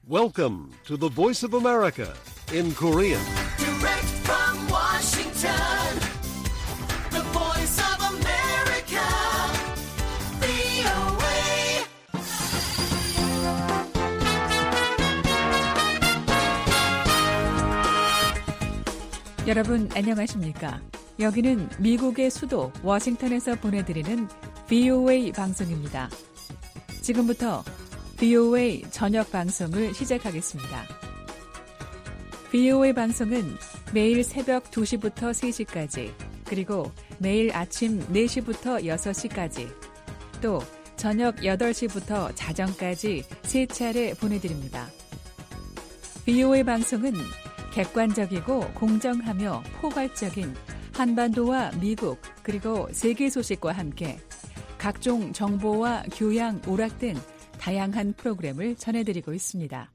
Welcome to the Voice of America in Korean. Direct from Washington, the Voice of America, VOA. 여러분 안녕하십니까? 여기는 미국의 수도 워싱턴에서 보내드리는 VOA 방송입니다. 지금부터 VOA 저녁 방송을 시작하겠습니다. VOA 방송은 매일 새벽 2시부터 3시까지, 그리고 매일 아침 4시부터 6시까지, 또 저녁 8시부터 자정까지 3차례 보내드립니다. VOA 방송은 객관적이고 공정하며 포괄적인 한반도와 미국 그리고 세계 소식과 함께 각종 정보와 교양, 오락 등 다양한 프로그램을 전해드리고 있습니다.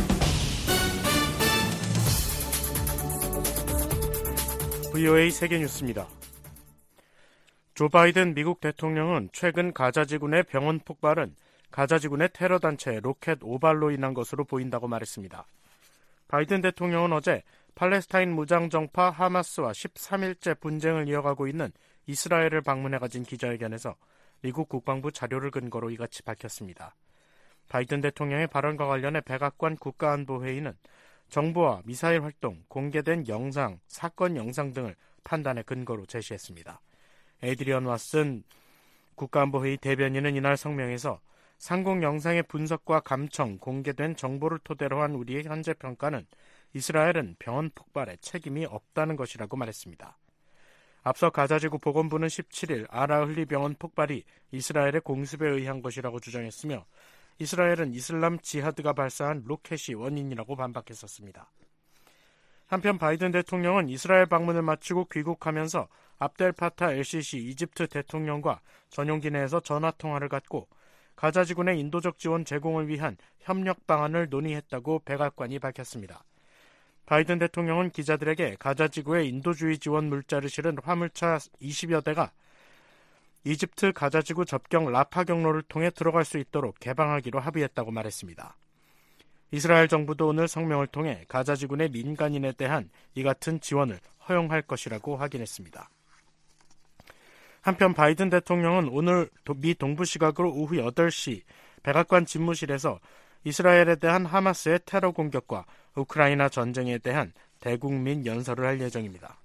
VOA 세계뉴스입니다. 조 바이든 미국 대통령은 최근 가자지군의 병원 폭발은 가자지군의 테러단체 로켓 오발로 인한 것으로 보인다고 말했습니다. 바이든 대통령은 어제 팔레스타인 무장정파 하마스와 13일째 분쟁을 이어가고 있는 이스라엘을 방문해 가진 기자회견에서 미국 국방부 자료를 근거로 이같이 밝혔습니다. 바이든 대통령의 발언과 관련해 백악관 국가안보회의는 정보와 미사일 활동, 공개된 영상, 사건 영상 등을 판단의 근거로 제시했습니다. 에드리언 왓슨 국가안보회의 대변인은 이날 성명에서 상공 영상의 분석과 감청, 공개된 정보를 토대로 한 우리의 현재 평가는 이스라엘은 병원 폭발에 책임이 없다는 것이라고 말했습니다. 앞서 가자지구 보건부는 17일 아라흘리 병원 폭발이 이스라엘의 공습에 의한 것이라고 주장했으며 이스라엘은 이슬람 지하드가 발사한 로켓이 원인이라고 반박했었습니다. 한편 바이든 대통령은 이스라엘 방문을 마치고 귀국하면서 압델파타 LCC 이집트 대통령과 전용기 내에서 전화통화를 갖고 가자지군의 인도적 지원 제공을 위한 협력 방안을 논의했다고 백악관이 밝혔습니다. 바이든 대통령은 기자들에게 가자지구에 인도주의 지원 물자를 실은 화물차 20여 대가 이집트 가자지구 접경 라파 경로를 통해 들어갈 수 있도록 개방하기로 합의했다고 말했습니다. 이스라엘 정부도 오늘 성명을 통해 가자지군의 민간인에 대한 이 같은 지원을 허용할 것이라고 확인했습니다. 한편 바이든 대통령은 오늘 미 동부 시각으로 오후 8시 백악관 집무실에서 이스라엘에 대한 하마스의 테러 공격과 우크라이나 전쟁에 대한 대국민 연설을 할 예정입니다.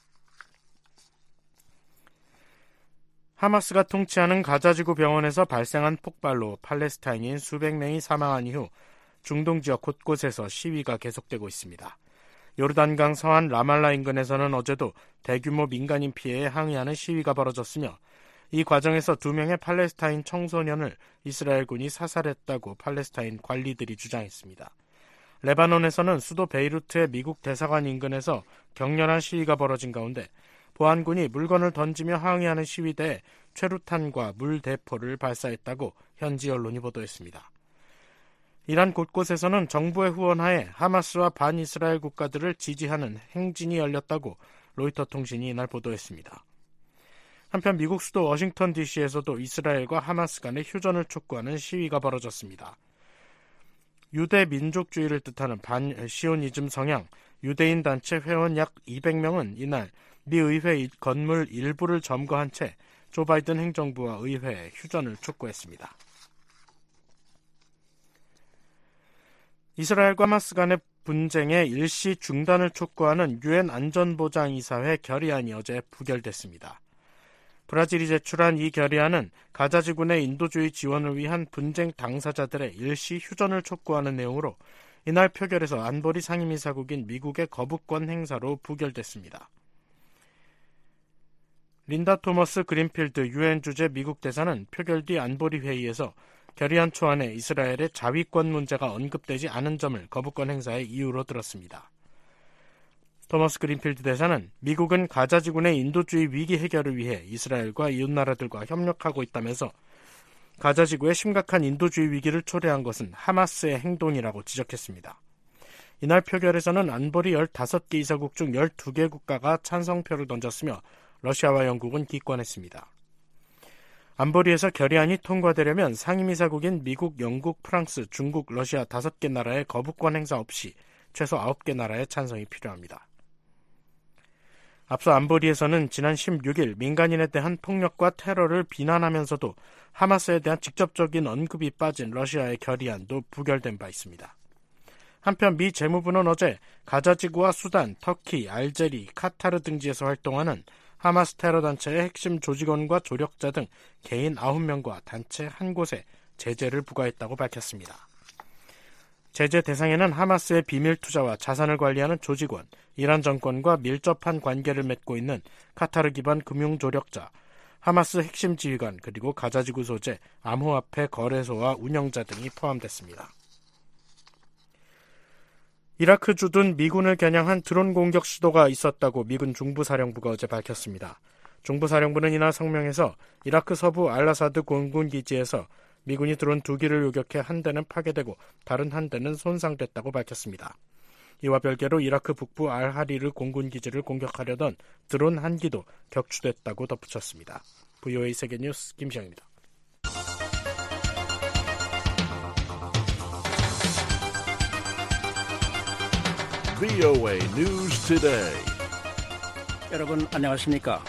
하마스가 통치하는 가자지구 병원에서 발생한 폭발로 팔레스타인인 수백 명이 사망한 이후 중동 지역 곳곳에서 시위가 계속되고 있습니다. 요르단강 서안 라말라 인근에서는 어제도 대규모 민간인 피해에 항의하는 시위가 벌어졌으며 이 과정에서 2명의 팔레스타인 청소년을 이스라엘군이 사살했다고 팔레스타인 관리들이 주장했습니다. 레바논에서는 수도 베이루트의 미국 대사관 인근에서 격렬한 시위가 벌어진 가운데 보안군이 물건을 던지며 항의하는 시위대에 최루탄과 물대포를 발사했다고 현지 언론이 보도했습니다. 이란 곳곳에서는 정부의 후원하에 하마스와 반이스라엘 국가들을 지지하는 행진이 열렸다고 로이터 통신이 이날 보도했습니다. 한편 미국 수도 워싱턴 DC에서도 이스라엘과 하마스 간의 휴전을 촉구하는 시위가 벌어졌습니다. 유대 민족주의를 뜻하는 반시오니즘 성향 유대인 단체 회원 약 200명은 이날 미 의회 건물 일부를 점거한 채 조 바이든 행정부와 의회에 휴전을 촉구했습니다. 이스라엘과 하마스 간의 분쟁의 일시 중단을 촉구하는 유엔 안전보장이사회 결의안이 어제 부결됐습니다. 브라질이 제출한 이 결의안은 가자지군의 인도주의 지원을 위한 분쟁 당사자들의 일시 휴전을 촉구하는 내용으로 이날 표결에서 안보리 상임이사국인 미국의 거부권 행사로 부결됐습니다. 린다 토머스 그린필드 유엔 주재 미국 대사는 표결 뒤 안보리 회의에서 결의안 초안에 이스라엘의 자위권 문제가 언급되지 않은 점을 거부권 행사의 이유로 들었습니다. 토머스 그린필드 대사는 미국은 가자지군의 인도주의 위기 해결을 위해 이스라엘과 이웃나라들과 협력하고 있다면서 가자지구에 심각한 인도주의 위기를 초래한 것은 하마스의 행동이라고 지적했습니다. 이날 표결에서는 안보리 15개 이사국 중 12개 국가가 찬성표를 던졌으며 러시아와 영국은 기권했습니다. 안보리에서 결의안이 통과되려면 상임이사국인 미국, 영국, 프랑스, 중국, 러시아 5개 나라의 거부권 행사 없이 최소 9개 나라의 찬성이 필요합니다. 앞서 안보리에서는 지난 16일 민간인에 대한 폭력과 테러를 비난하면서도 하마스에 대한 직접적인 언급이 빠진 러시아의 결의안도 부결된 바 있습니다. 한편 미 재무부는 어제 가자지구와 수단, 터키, 알제리, 카타르 등지에서 활동하는 하마스 테러 단체의 핵심 조직원과 조력자 등 개인 9명과 단체 한 곳에 제재를 부과했다고 밝혔습니다. 제재 대상에는 하마스의 비밀 투자와 자산을 관리하는 조직원, 이란 정권과 밀접한 관계를 맺고 있는 카타르 기반 금융 조력자, 하마스 핵심 지휘관, 그리고 가자지구 소재 암호화폐 거래소와 운영자 등이 포함됐습니다. 이라크 주둔 미군을 겨냥한 드론 공격 시도가 있었다고 미군 중부사령부가 어제 밝혔습니다. 중부사령부는 이날 성명에서 이라크 서부 알라사드 공군 기지에서 미군이 드론 2기를 요격해 한 대는 파괴되고 다른 한 대는 손상됐다고 밝혔습니다. 이와 별개로 이라크 북부 알하리르 공군 기지를 공격하려던 드론 1기도 격추됐다고 덧붙였습니다. VOA 세계뉴스 김시영입니다. VOA News Today. 여러분 안녕하십니까?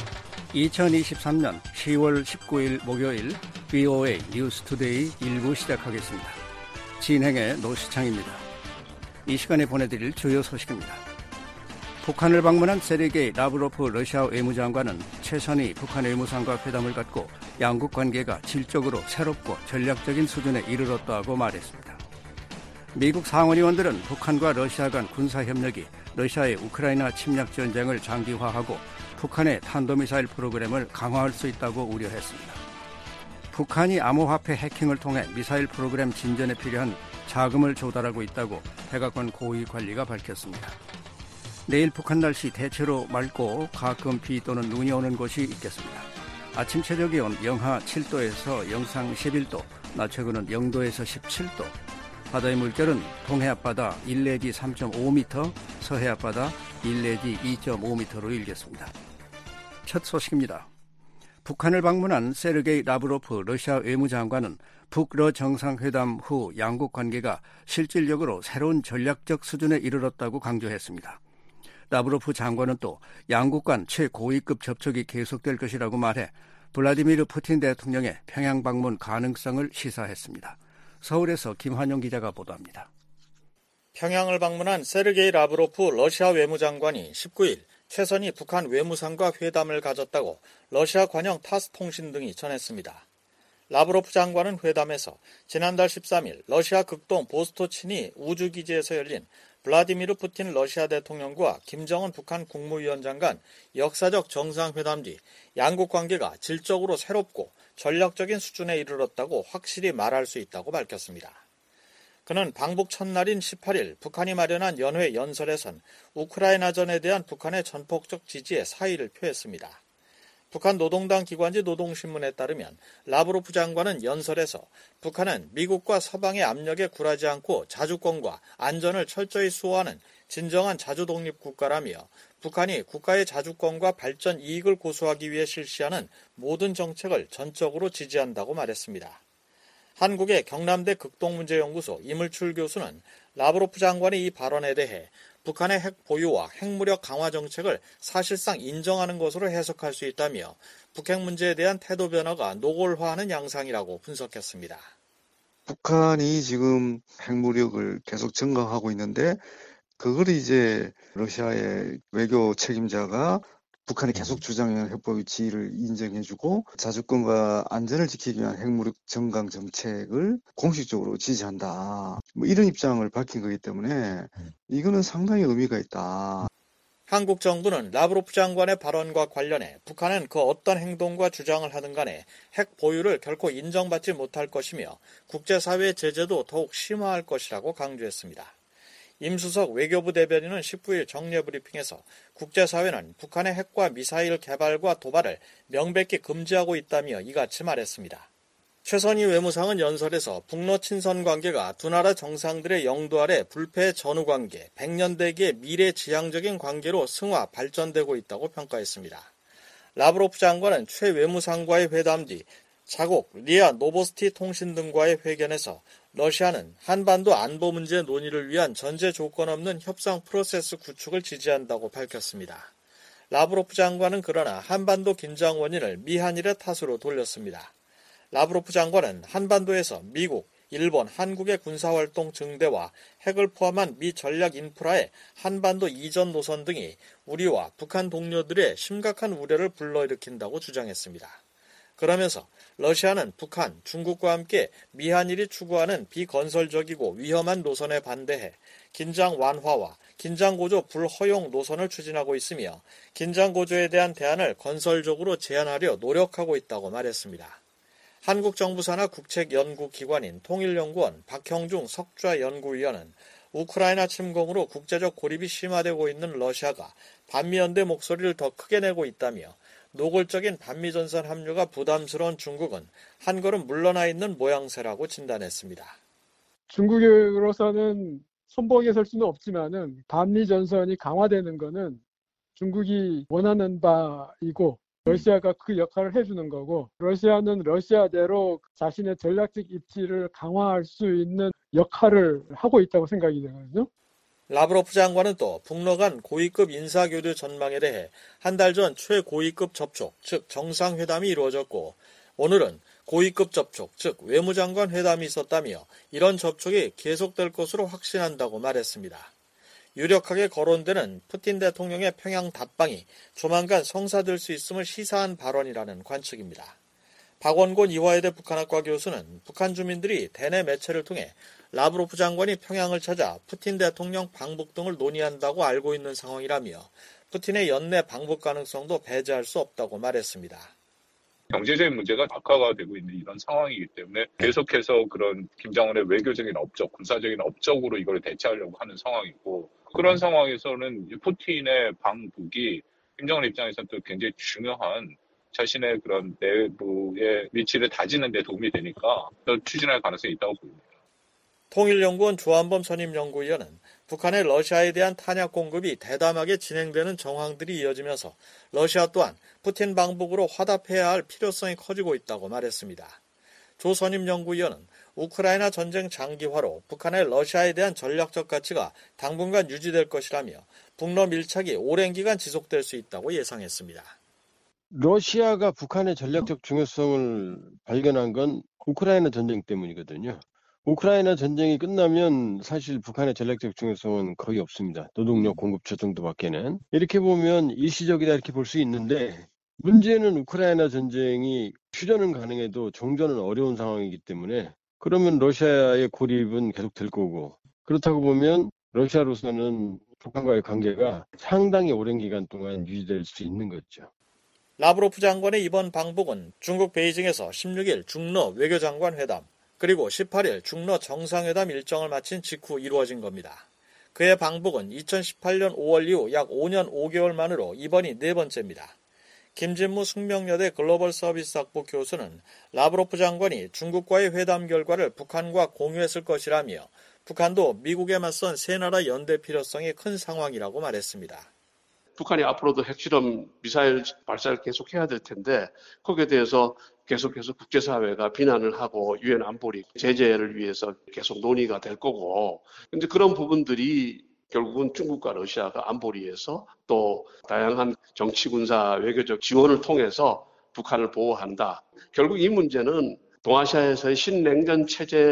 2023년 10월 19일 목요일 VOA 뉴스 투데이 1부 시작하겠습니다. 진행의 노시창입니다. 이 시간에 보내드릴 주요 소식입니다. 북한을 방문한 세르게이 라브로프 러시아 외무장관은 최선희 북한 외무상과 회담을 갖고 양국 관계가 질적으로 새롭고 전략적인 수준에 이르렀다고 말했습니다. 미국 상원의원들은 북한과 러시아 간 군사협력이 러시아의 우크라이나 침략 전쟁을 장기화하고 북한의 탄도미사일 프로그램을 강화할 수 있다고 우려했습니다. 북한이 암호화폐 해킹을 통해 미사일 프로그램 진전에 필요한 자금을 조달하고 있다고 백악관 고위 관리가 밝혔습니다. 내일 북한 날씨 대체로 맑고 가끔 비 또는 눈이 오는 곳이 있겠습니다. 아침 최저 기온 영하 7도에서 영상 11도, 낮 최고는 0도에서 17도, 바다의 물결은 동해 앞바다 1 내지 3.5m, 서해 앞바다 1 내지 2.5m로 일겠습니다. 첫 소식입니다. 북한을 방문한 세르게이 라브로프 러시아 외무장관은 북러 정상회담 후 양국 관계가 실질적으로 새로운 전략적 수준에 이르렀다고 강조했습니다. 라브로프 장관은 또 양국 간 최고위급 접촉이 계속될 것이라고 말해 블라디미르 푸틴 대통령의 평양 방문 가능성을 시사했습니다. 서울에서 김환용 기자가 보도합니다. 평양을 방문한 세르게이 라브로프 러시아 외무장관이 19일 최선희 북한 외무상과 회담을 가졌다고 러시아 관영 타스 통신 등이 전했습니다. 라브로프 장관은 회담에서 지난달 13일 러시아 극동 보스토치니 우주기지에서 열린 블라디미르 푸틴 러시아 대통령과 김정은 북한 국무위원장 간 역사적 정상회담 뒤 양국 관계가 질적으로 새롭고 전략적인 수준에 이르렀다고 확실히 말할 수 있다고 밝혔습니다. 그는 방북 첫날인 18일 북한이 마련한 연회 연설에선 우크라이나전에 대한 북한의 전폭적 지지에 사의를 표했습니다. 북한 노동당 기관지 노동신문에 따르면 라브로프 장관은 연설에서 북한은 미국과 서방의 압력에 굴하지 않고 자주권과 안전을 철저히 수호하는 진정한 자주독립 국가라며 북한이 국가의 자주권과 발전 이익을 고수하기 위해 실시하는 모든 정책을 전적으로 지지한다고 말했습니다. 한국의 경남대 극동문제연구소 이물출 교수는 라브로프 장관의 이 발언에 대해 북한의 핵 보유와 핵무력 강화 정책을 사실상 인정하는 것으로 해석할 수 있다며 북핵 문제에 대한 태도 변화가 노골화하는 양상이라고 분석했습니다. 북한이 지금 핵무력을 계속 증강하고 있는데 그걸 이제 러시아의 외교 책임자가 북한이 계속 주장하는 핵보유 지위를 인정해주고 자주권과 안전을 지키기 위한 핵무력 증강 정책을 공식적으로 지지한다. 이런 입장을 밝힌 거기 때문에 이거는 상당히 의미가 있다. 한국 정부는 라브로프 장관의 발언과 관련해 북한은 그 어떤 행동과 주장을 하든 간에 핵 보유를 결코 인정받지 못할 것이며 국제사회의 제재도 더욱 심화할 것이라고 강조했습니다. 임수석 외교부 대변인은 19일 정례 브리핑에서 국제사회는 북한의 핵과 미사일 개발과 도발을 명백히 금지하고 있다며 이같이 말했습니다. 최선희 외무상은 연설에서 북러 친선 관계가 두 나라 정상들의 영도 아래 불패의 전후 관계, 100년 대기의 미래지향적인 관계로 승화, 발전되고 있다고 평가했습니다. 라브로프 장관은 최 외무상과의 회담 뒤 자국 리아 노보스티 통신 등과의 회견에서 러시아는 한반도 안보 문제 논의를 위한 전제 조건 없는 협상 프로세스 구축을 지지한다고 밝혔습니다. 라브로프 장관은 그러나 한반도 긴장 원인을 미한일의 탓으로 돌렸습니다. 라브로프 장관은 한반도에서 미국, 일본, 한국의 군사활동 증대와 핵을 포함한 미 전략 인프라의 한반도 이전 노선 등이 우리와 북한 동료들의 심각한 우려를 불러일으킨다고 주장했습니다. 그러면서 러시아는 북한, 중국과 함께 미한일이 추구하는 비건설적이고 위험한 노선에 반대해 긴장 완화와 긴장고조 불허용 노선을 추진하고 있으며 긴장고조에 대한 대안을 건설적으로 제안하려 노력하고 있다고 말했습니다. 한국 정부 산하 국책연구기관인 통일연구원 박형중 석좌연구위원은 우크라이나 침공으로 국제적 고립이 심화되고 있는 러시아가 반미연대 목소리를 더 크게 내고 있다며 노골적인 반미전선 합류가 부담스러운 중국은 한 걸음 물러나 있는 모양새라고 진단했습니다. 중국으로서는 선봉에 설 수는 없지만은 반미전선이 강화되는 것은 중국이 원하는 바이고 러시아가 그 역할을 해주는 거고 러시아는 러시아대로 자신의 전략적 입지를 강화할 수 있는 역할을 하고 있다고 생각이 되거든요. 라브로프 장관은 또 북러 간 고위급 인사교류 전망에 대해 한 달 전 최고위급 접촉, 즉 정상회담이 이루어졌고 오늘은 고위급 접촉, 즉 외무장관 회담이 있었다며 이런 접촉이 계속될 것으로 확신한다고 말했습니다. 유력하게 거론되는 푸틴 대통령의 평양 답방이 조만간 성사될 수 있음을 시사한 발언이라는 관측입니다. 박원곤 이화여대 북한학과 교수는 북한 주민들이 대내 매체를 통해 라브로프 장관이 평양을 찾아 푸틴 대통령 방북 등을 논의한다고 알고 있는 상황이라며 푸틴의 연내 방북 가능성도 배제할 수 없다고 말했습니다. 경제적인 문제가 악화가 되고 있는 이런 상황이기 때문에 계속해서 그런 김정은의 외교적인 업적, 군사적인 업적으로 이걸 대체하려고 하는 상황이고 그런 상황에서는 푸틴의 방북이 김정은 입장에서는 또 굉장히 중요한 자신의 그런 내부의 위치를 다지는 데 도움이 되니까 더 추진할 가능성이 있다고 보입니다. 통일연구원 조한범 선임연구위원은 북한의 러시아에 대한 탄약 공급이 대담하게 진행되는 정황들이 이어지면서 러시아 또한 푸틴 방북으로 화답해야 할 필요성이 커지고 있다고 말했습니다. 조 선임연구위원은 우크라이나 전쟁 장기화로 북한의 러시아에 대한 전략적 가치가 당분간 유지될 것이라며 북러 밀착이 오랜 기간 지속될 수 있다고 예상했습니다. 러시아가 북한의 전략적 중요성을 발견한 건 우크라이나 전쟁 때문이거든요. 우크라이나 전쟁이 끝나면 사실 북한의 전략적 중요성은 거의 없습니다. 노동력 공급처 정도밖에는. 이렇게 보면 일시적이다 이렇게 볼 수 있는데 문제는 우크라이나 전쟁이 휴전은 가능해도 종전은 어려운 상황이기 때문에 그러면 러시아의 고립은 계속될 거고 그렇다고 보면 러시아로서는 북한과의 관계가 상당히 오랜 기간 동안 유지될 수 있는 거죠. 라브로프 장관의 이번 방북은 중국 베이징에서 16일 중러 외교장관 회담 그리고 18일 중러 정상회담 일정을 마친 직후 이루어진 겁니다. 그의 방북은 2018년 5월 이후 약 5년 5개월 만으로 이번이 네 번째입니다. 김진무 숙명여대 글로벌 서비스학부 교수는 라브로프 장관이 중국과의 회담 결과를 북한과 공유했을 것이라며 북한도 미국에 맞선 세 나라 연대 필요성이 큰 상황이라고 말했습니다. 북한이 앞으로도 핵실험 미사일 발사를 계속해야 될 텐데 거기에 대해서 계속해서 국제사회가 비난을 하고 유엔 안보리 제재를 위해서 계속 논의가 될 거고 근데 그런 부분들이 결국은 중국과 러시아가 안보리에서 또 다양한 정치, 군사, 외교적 지원을 통해서 북한을 보호한다. 결국 이 문제는 동아시아에서의 신냉전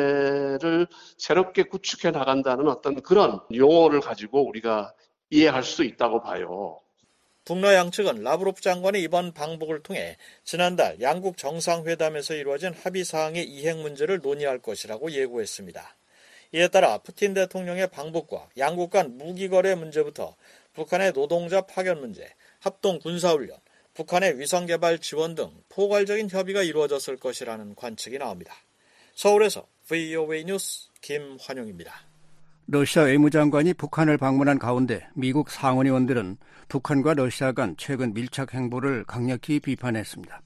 체제를 새롭게 구축해 나간다는 어떤 그런 용어를 가지고 우리가 이해할 수 있다고 봐요. 북러 양측은 라브로프 장관의 이번 방북을 통해 지난달 양국 정상회담에서 이루어진 합의사항의 이행 문제를 논의할 것이라고 예고했습니다. 이에 따라 푸틴 대통령의 방북과 양국 간 무기거래 문제부터 북한의 노동자 파견 문제, 합동 군사훈련, 북한의 위성개발 지원 등 포괄적인 협의가 이루어졌을 것이라는 관측이 나옵니다. 서울에서 VOA 뉴스 김환용입니다. 러시아 외무장관이 북한을 방문한 가운데 미국 상원의원들은 북한과 러시아 간 최근 밀착 행보를 강력히 비판했습니다.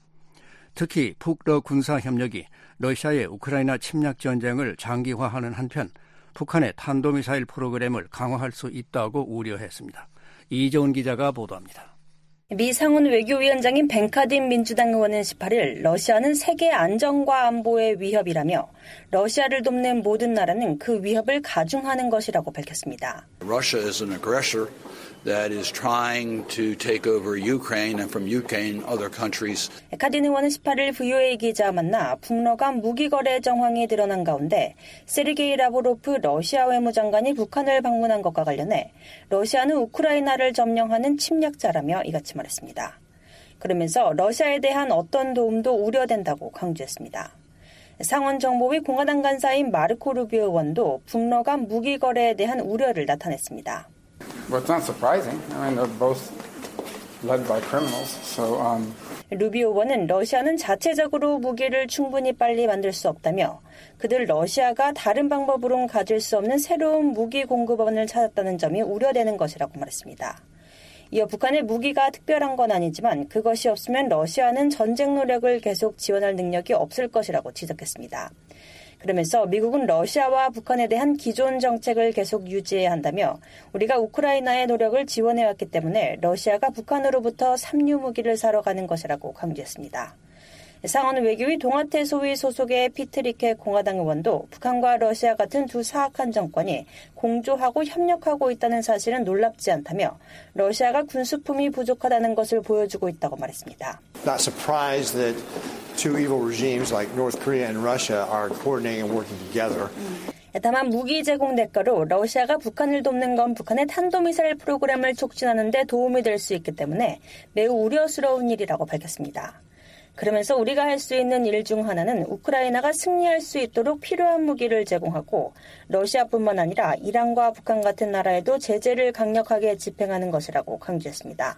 특히 북러 군사협력이 러시아의 우크라이나 침략 전쟁을 장기화하는 한편 북한의 탄도미사일 프로그램을 강화할 수 있다고 우려했습니다. 이재훈 기자가 보도합니다. 미 상원 외교위원장인 벤카딘 민주당 의원은 18일 러시아는 세계 안정과 안보의 위협이라며 러시아를 돕는 모든 나라는 그 위협을 가중하는 것이라고 밝혔습니다. Russia is an aggressor that is trying to take over Ukraine and from Ukraine other countries. 카딘 의원은 18일 VOA 기자와 만나 북러 간 무기 거래 정황이 드러난 가운데 세르게이 라브로프 러시아 외무장관이 북한을 방문한 것과 관련해 러시아는 우크라이나를 점령하는 침략자라며 이같이 말했습니다. 그러면서 러시아에 대한 어떤 도움도 우려된다고 강조했습니다. 상원 정보위 공화당 간사인 마르코 루비오 의원도 북러 간 무기 거래에 대한 우려를 나타냈습니다. Well, it's not surprising. I mean, they're both led by criminals. So, 루비오 의원은 러시아는 자체적으로 무기를 충분히 빨리 만들 수 없다며 그들 러시아가 다른 방법으로는 가질 수 없는 새로운 무기 공급원을 찾았다는 점이 우려되는 것이라고 말했습니다. 이어 북한의 무기가 특별한 건 아니지만 그것이 없으면 러시아는 전쟁 노력을 계속 지원할 능력이 없을 것이라고 지적했습니다. 그러면서 미국은 러시아와 북한에 대한 기존 정책을 계속 유지해야 한다며 우리가 우크라이나의 노력을 지원해왔기 때문에 러시아가 북한으로부터 삼류 무기를 사러 가는 것이라고 강조했습니다. 상원 외교위 동아태 소위 소속의 피트리케 공화당 의원도 북한과 러시아 같은 두 사악한 정권이 공조하고 협력하고 있다는 사실은 놀랍지 않다며 러시아가 군수품이 부족하다는 것을 보여주고 있다고 말했습니다. Not surprised that two evil regimes like North Korea and Russia are coordinating and working together. 다만 무기 제공 대가로 러시아가 북한을 돕는 건 북한의 탄도미사일 프로그램을 촉진하는 데 도움이 될 수 있기 때문에 매우 우려스러운 일이라고 밝혔습니다. 그러면서 우리가 할 수 있는 일 중 하나는 우크라이나가 승리할 수 있도록 필요한 무기를 제공하고 러시아뿐만 아니라 이란과 북한 같은 나라에도 제재를 강력하게 집행하는 것이라고 강조했습니다.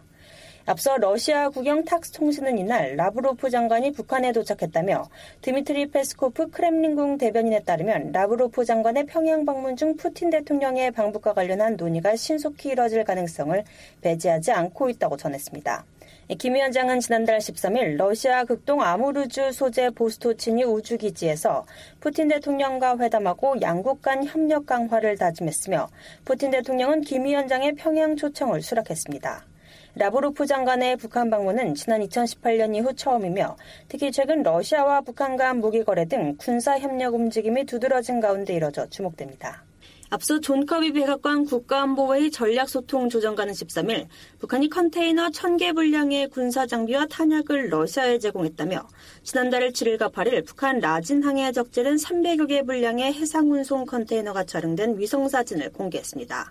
앞서 러시아 국영 탁스 통신은 이날 라브로프 장관이 북한에 도착했다며 드미트리 페스코프 크렘린궁 대변인에 따르면 라브로프 장관의 평양 방문 중 푸틴 대통령의 방북과 관련한 논의가 신속히 이뤄질 가능성을 배제하지 않고 있다고 전했습니다. 김 위원장은 지난달 13일 러시아 극동 아무르주 소재 보스토치니 우주기지에서 푸틴 대통령과 회담하고 양국 간 협력 강화를 다짐했으며 푸틴 대통령은 김 위원장의 평양 초청을 수락했습니다. 라브로프 장관의 북한 방문은 지난 2018년 이후 처음이며 특히 최근 러시아와 북한 간 무기 거래 등 군사 협력 움직임이 두드러진 가운데 이뤄져 주목됩니다. 앞서 존 커비 백악관 국가안보회의 전략소통조정관은 13일 북한이 컨테이너 1000개 분량의 군사장비와 탄약을 러시아에 제공했다며 지난달 7일과 8일 북한 라진항에 적재된 300여 개 분량의 해상운송 컨테이너가 촬영된 위성사진을 공개했습니다.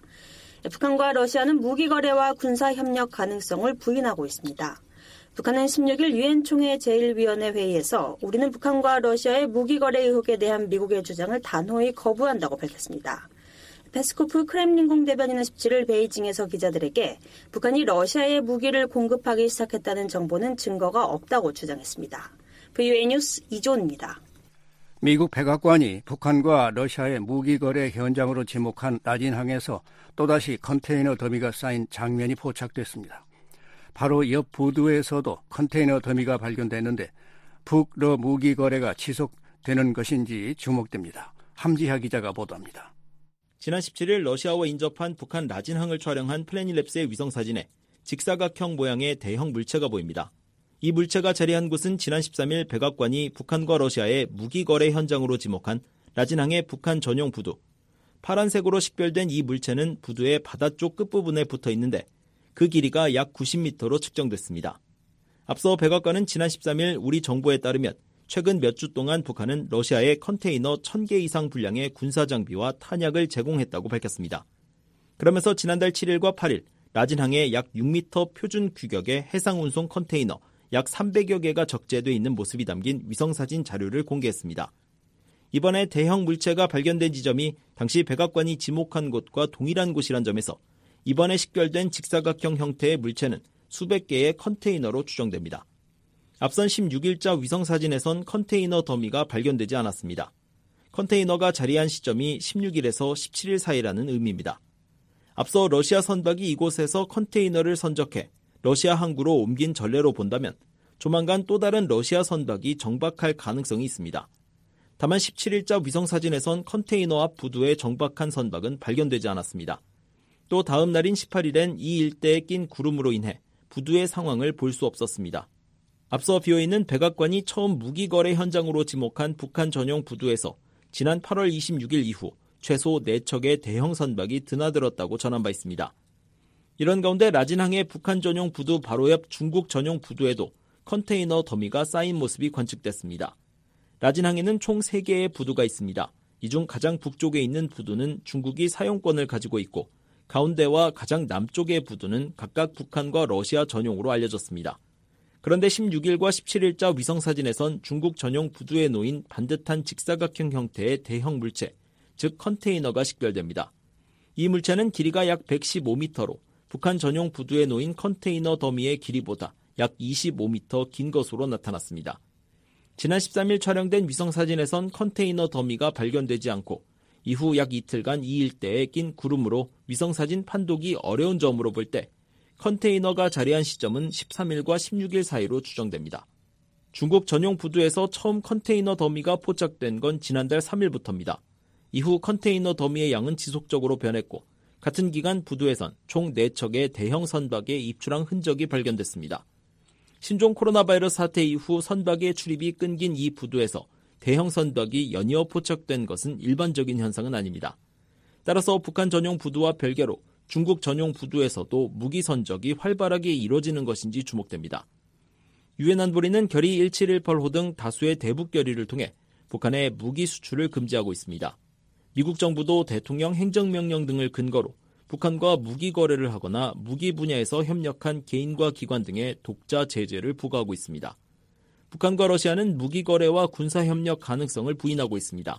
북한과 러시아는 무기 거래와 군사 협력 가능성을 부인하고 있습니다. 북한은 16일 유엔 총회 제1위원회 회의에서 우리는 북한과 러시아의 무기 거래 의혹에 대한 미국의 주장을 단호히 거부한다고 밝혔습니다. 페스코프 크렘린궁 대변인은 17일 베이징에서 기자들에게 북한이 러시아에 무기를 공급하기 시작했다는 정보는 증거가 없다고 주장했습니다. VOA 뉴스 이조은입니다. 미국 백악관이 북한과 러시아의 무기 거래 현장으로 지목한 라진항에서 또다시 컨테이너 더미가 쌓인 장면이 포착됐습니다. 바로 옆 부두에서도 컨테이너 더미가 발견됐는데 북러 무기 거래가 지속되는 것인지 주목됩니다. 함지하 기자가 보도합니다. 지난 17일 러시아와 인접한 북한 라진항을 촬영한 플래닛랩스의 위성사진에 직사각형 모양의 대형 물체가 보입니다. 이 물체가 자리한 곳은 지난 13일 백악관이 북한과 러시아의 무기 거래 현장으로 지목한 라진항의 북한 전용 부두. 파란색으로 식별된 이 물체는 부두의 바다 쪽 끝부분에 붙어 있는데 그 길이가 약 90m로 측정됐습니다. 앞서 백악관은 지난 13일 우리 정보에 따르면 최근 몇 주 동안 북한은 러시아에 컨테이너 1000개 이상 분량의 군사장비와 탄약을 제공했다고 밝혔습니다. 그러면서 지난달 7일과 8일 라진항에 약 6m 표준 규격의 해상운송 컨테이너 약 300여 개가 적재돼 있는 모습이 담긴 위성사진 자료를 공개했습니다. 이번에 대형 물체가 발견된 지점이 당시 백악관이 지목한 곳과 동일한 곳이란 점에서 이번에 식별된 직사각형 형태의 물체는 수백 개의 컨테이너로 추정됩니다. 앞선 16일자 위성사진에선 컨테이너 더미가 발견되지 않았습니다. 컨테이너가 자리한 시점이 16일에서 17일 사이라는 의미입니다. 앞서 러시아 선박이 이곳에서 컨테이너를 선적해 러시아 항구로 옮긴 전례로 본다면 조만간 또 다른 러시아 선박이 정박할 가능성이 있습니다. 다만 17일자 위성사진에선 컨테이너 앞 부두에 정박한 선박은 발견되지 않았습니다. 또 다음 날인 18일엔 이 일대에 낀 구름으로 인해 부두의 상황을 볼 수 없었습니다. 앞서 BOA는 백악관이 처음 무기 거래 현장으로 지목한 북한 전용 부두에서 지난 8월 26일 이후 최소 4척의 대형 선박이 드나들었다고 전한 바 있습니다. 이런 가운데 라진항의 북한 전용 부두 바로 옆 중국 전용 부두에도 컨테이너 더미가 쌓인 모습이 관측됐습니다. 라진항에는 총 3개의 부두가 있습니다. 이 중 가장 북쪽에 있는 부두는 중국이 사용권을 가지고 있고 가운데와 가장 남쪽의 부두는 각각 북한과 러시아 전용으로 알려졌습니다. 그런데 16일과 17일자 위성사진에선 중국 전용 부두에 놓인 반듯한 직사각형 형태의 대형 물체, 즉 컨테이너가 식별됩니다. 이 물체는 길이가 약 115m로 북한 전용 부두에 놓인 컨테이너 더미의 길이보다 약 25m 긴 것으로 나타났습니다. 지난 13일 촬영된 위성사진에선 컨테이너 더미가 발견되지 않고 이후 약 이틀간 이 일대에 낀 구름으로 위성사진 판독이 어려운 점으로 볼 때 컨테이너가 자리한 시점은 13일과 16일 사이로 추정됩니다. 중국 전용 부두에서 처음 컨테이너 더미가 포착된 건 지난달 3일부터입니다. 이후 컨테이너 더미의 양은 지속적으로 변했고 같은 기간 부두에선 총 4척의 대형 선박의 입출항 흔적이 발견됐습니다. 신종 코로나 바이러스 사태 이후 선박의 출입이 끊긴 이 부두에서 대형 선박이 연이어 포착된 것은 일반적인 현상은 아닙니다. 따라서 북한 전용 부두와 별개로 중국 전용 부두에서도 무기 선적이 활발하게 이루어지는 것인지 주목됩니다. 유엔 안보리는 결의 1718호 등 다수의 대북 결의를 통해 북한의 무기 수출을 금지하고 있습니다. 미국 정부도 대통령 행정명령 등을 근거로 북한과 무기 거래를 하거나 무기 분야에서 협력한 개인과 기관 등의 독자 제재를 부과하고 있습니다. 북한과 러시아는 무기 거래와 군사 협력 가능성을 부인하고 있습니다.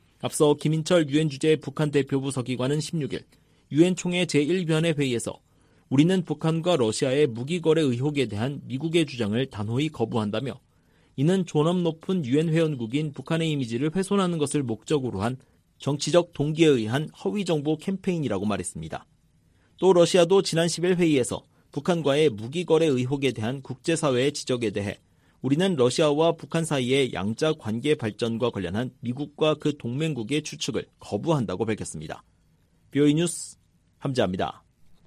앞서 김인철 유엔 주재 북한 대표부 서기관은 16일 유엔 총회 제1변의 회의에서 우리는 북한과 러시아의 무기 거래 의혹에 대한 미국의 주장을 단호히 거부한다며 이는 존엄 높은 유엔 회원국인 북한의 이미지를 훼손하는 것을 목적으로 한 정치적 동기에 의한 허위 정보 캠페인이라고 말했습니다. 또 러시아도 지난 10일 회의에서 북한과의 무기 거래 의혹에 대한 국제사회의 지적에 대해 우리는 러시아와 북한 사이의 양자 관계 발전과 관련한 미국과 그 동맹국의 추측을 거부한다고 밝혔습니다. BOE 뉴스 함재합니다.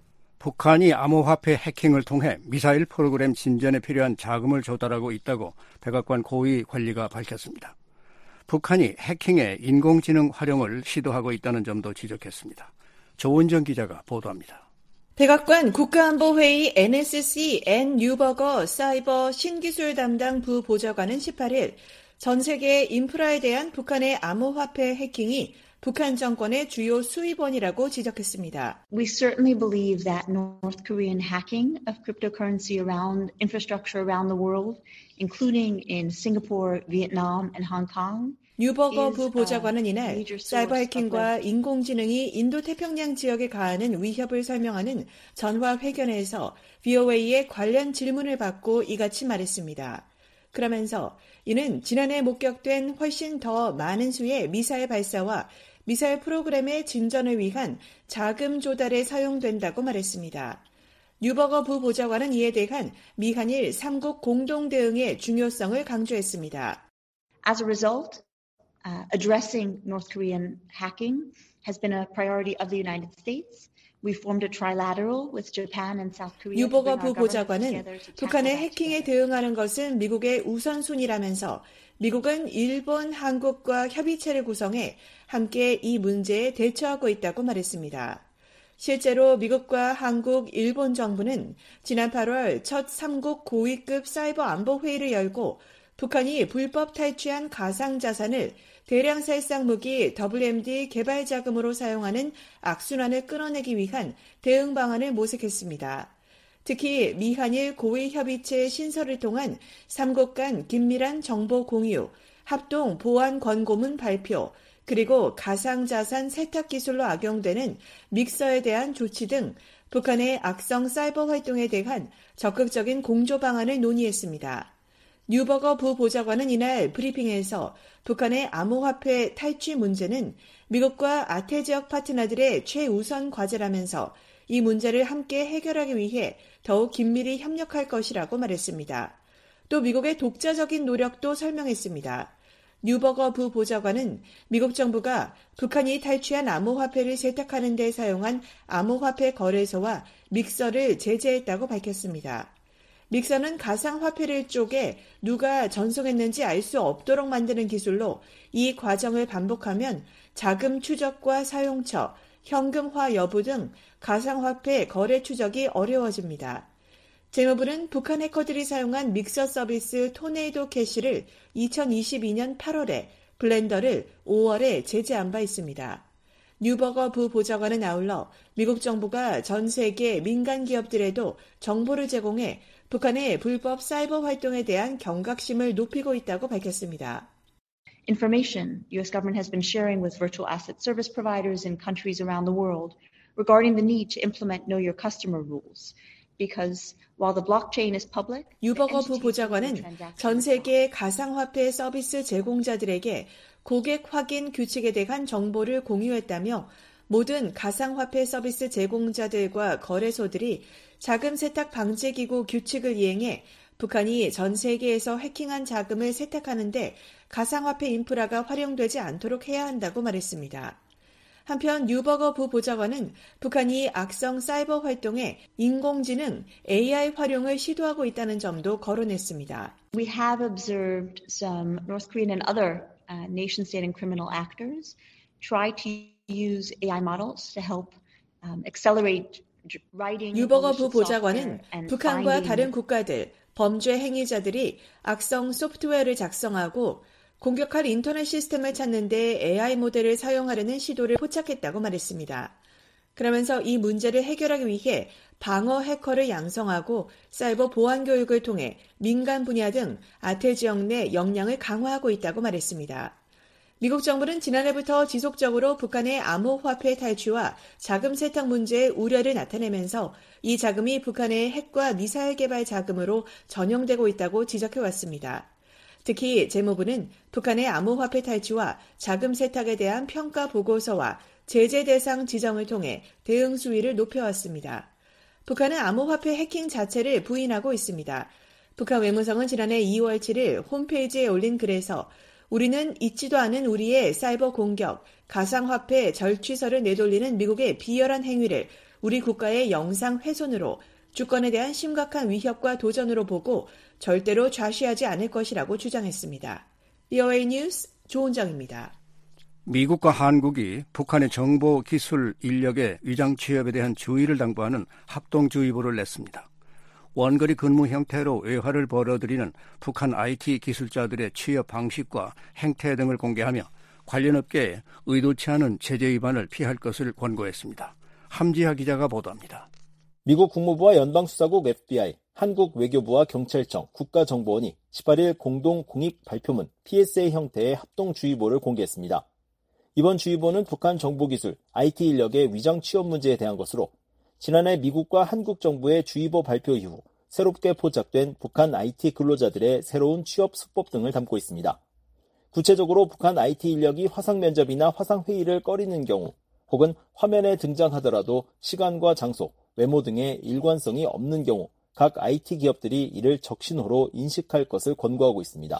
북한이 암호화폐 해킹을 통해 미사일 프로그램 진전에 필요한 자금을 조달하고 있다고 백악관 고위 관리가 밝혔습니다. 북한이 해킹에 인공지능 활용을 시도하고 있다는 점도 지적했습니다. 조은정 기자가 보도합니다. 백악관 국가안보회의 NSC 앤 뉴버거 사이버 신기술 담당 부보좌관은 18일 전 세계 인프라에 대한 북한의 암호화폐 해킹이 북한 정권의 주요 수입원이라고 지적했습니다. We certainly believe that North Korean hacking of cryptocurrency around infrastructure around the world, including in Singapore, Vietnam, and Hong Kong, 뉴버거 부보좌관은 이날 사이버 해킹과 인공지능이 인도태평양 지역에 가하는 위협을 설명하는 전화 회견에서 VOA의 관련 질문을 받고 이같이 말했습니다. 그러면서 이는 지난해 목격된 훨씬 더 많은 수의 미사일 발사와 미사일 프로그램의 진전을 위한 자금 조달에 사용된다고 말했습니다. 뉴버거 부보좌관은 이에 대한 미한일 3국 공동 대응의 중요성을 강조했습니다. As a result, addressing North Korean hacking has been a priority of the United States. We formed a trilateral with Japan and South Korea. 뉴버거 부보좌관은 북한의 해킹에 대응하는 것은 미국의 우선순위라면서 미국은 일본, 한국과 협의체를 구성해 함께 이 문제에 대처하고 있다고 말했습니다. 실제로 미국과 한국, 일본 정부는 지난 8월 첫 3국 고위급 사이버 안보 회의를 열고 북한이 불법 탈취한 가상자산을 대량 살상 무기 WMD 개발 자금으로 사용하는 악순환을 끊어내기 위한 대응 방안을 모색했습니다. 특히 미한일 고위협의체 신설을 통한 3국 간 긴밀한 정보 공유, 합동 보안 권고문 발표, 그리고 가상자산 세탁 기술로 악용되는 믹서에 대한 조치 등 북한의 악성 사이버 활동에 대한 적극적인 공조 방안을 논의했습니다. 뉴버거 부보좌관은 이날 브리핑에서 북한의 암호화폐 탈취 문제는 미국과 아태 지역 파트너들의 최우선 과제라면서 이 문제를 함께 해결하기 위해 더욱 긴밀히 협력할 것이라고 말했습니다. 또 미국의 독자적인 노력도 설명했습니다. 뉴버거 부보좌관은 미국 정부가 북한이 탈취한 암호화폐를 세탁하는 데 사용한 암호화폐 거래소와 믹서를 제재했다고 밝혔습니다. 믹서는 가상화폐를 쪼개 누가 전송했는지 알 수 없도록 만드는 기술로 이 과정을 반복하면 자금 추적과 사용처, 현금화 여부 등 가상화폐 거래 추적이 어려워집니다. 재무부는 북한 해커들이 사용한 믹서 서비스 토네이도 캐시를 2022년 8월에, 블렌더를 5월에 제재한 바 있습니다. 뉴버거 부보좌관은 아울러 미국 정부가 전 세계 민간 기업들에도 정보를 제공해 북한의 불법 사이버 활동에 대한 경각심을 높이고 있다고 밝혔습니다. Information U.S. government has been sharing with virtual asset service providers in countries around the world regarding the need to implement Know Your Customer rules. Because while the blockchain is public, 유버거 부보좌관은 전 세계 가상화폐 서비스 제공자들에게 고객 확인 규칙에 대한 정보를 공유했다며 모든 가상화폐 서비스 제공자들과 거래소들이 자금 세탁 방지기구 규칙을 이행해 북한이 전 세계에서 해킹한 자금을 세탁하는데 가상화폐 인프라가 활용되지 않도록 해야 한다고 말했습니다. 한편 뉴버거 부보좌관은 북한이 악성 사이버 활동에 인공지능 AI 활용을 시도하고 있다는 점도 거론했습니다. We have observed some North Korean and other nation-state and criminal actors try to use AI models to help accelerate writing. 뉴버거 부보좌관은 북한과 다른 국가들, 범죄 행위자들이 악성 소프트웨어를 작성하고 공격할 인터넷 시스템을 찾는데 AI 모델을 사용하려는 시도를 포착했다고 말했습니다. 그러면서 이 문제를 해결하기 위해 방어 해커를 양성하고 사이버 보안 교육을 통해 민간 분야 등 아태 지역 내 역량을 강화하고 있다고 말했습니다. 미국 정부는 지난해부터 지속적으로 북한의 암호화폐 탈취와 자금 세탁 문제에 우려를 나타내면서 이 자금이 북한의 핵과 미사일 개발 자금으로 전용되고 있다고 지적해왔습니다. 특히 재무부는 북한의 암호화폐 탈취와 자금 세탁에 대한 평가 보고서와 제재 대상 지정을 통해 대응 수위를 높여왔습니다. 북한은 암호화폐 해킹 자체를 부인하고 있습니다. 북한 외무성은 지난해 2월 7일 홈페이지에 올린 글에서 우리는 잊지도 않은 우리의 사이버 공격, 가상화폐 절취설을 내돌리는 미국의 비열한 행위를 우리 국가의 영상 훼손으로 주권에 대한 심각한 위협과 도전으로 보고 절대로 좌시하지 않을 것이라고 주장했습니다. VOA 뉴스 조은정입니다. 미국과 한국이 북한의 정보 기술 인력의 위장 취업에 대한 주의를 당부하는 합동주의보를 냈습니다. 원거리 근무 형태로 외화를 벌어들이는 북한 IT 기술자들의 취업 방식과 행태 등을 공개하며 관련 업계에 의도치 않은 제재 위반을 피할 것을 권고했습니다. 함지하 기자가 보도합니다. 미국 국무부와 연방수사국 FBI, 한국 외교부와 경찰청, 국가정보원이 18일 공동 공익 발표문 PSA 형태의 합동주의보를 공개했습니다. 이번 주의보는 북한 정보기술, IT 인력의 위장 취업 문제에 대한 것으로 지난해 미국과 한국 정부의 주의보 발표 이후 새롭게 포착된 북한 IT 근로자들의 새로운 취업 수법 등을 담고 있습니다. 구체적으로 북한 IT 인력이 화상 면접이나 화상 회의를 꺼리는 경우 혹은 화면에 등장하더라도 시간과 장소, 외모 등의 일관성이 없는 경우 각 IT 기업들이 이를 적신호로 인식할 것을 권고하고 있습니다.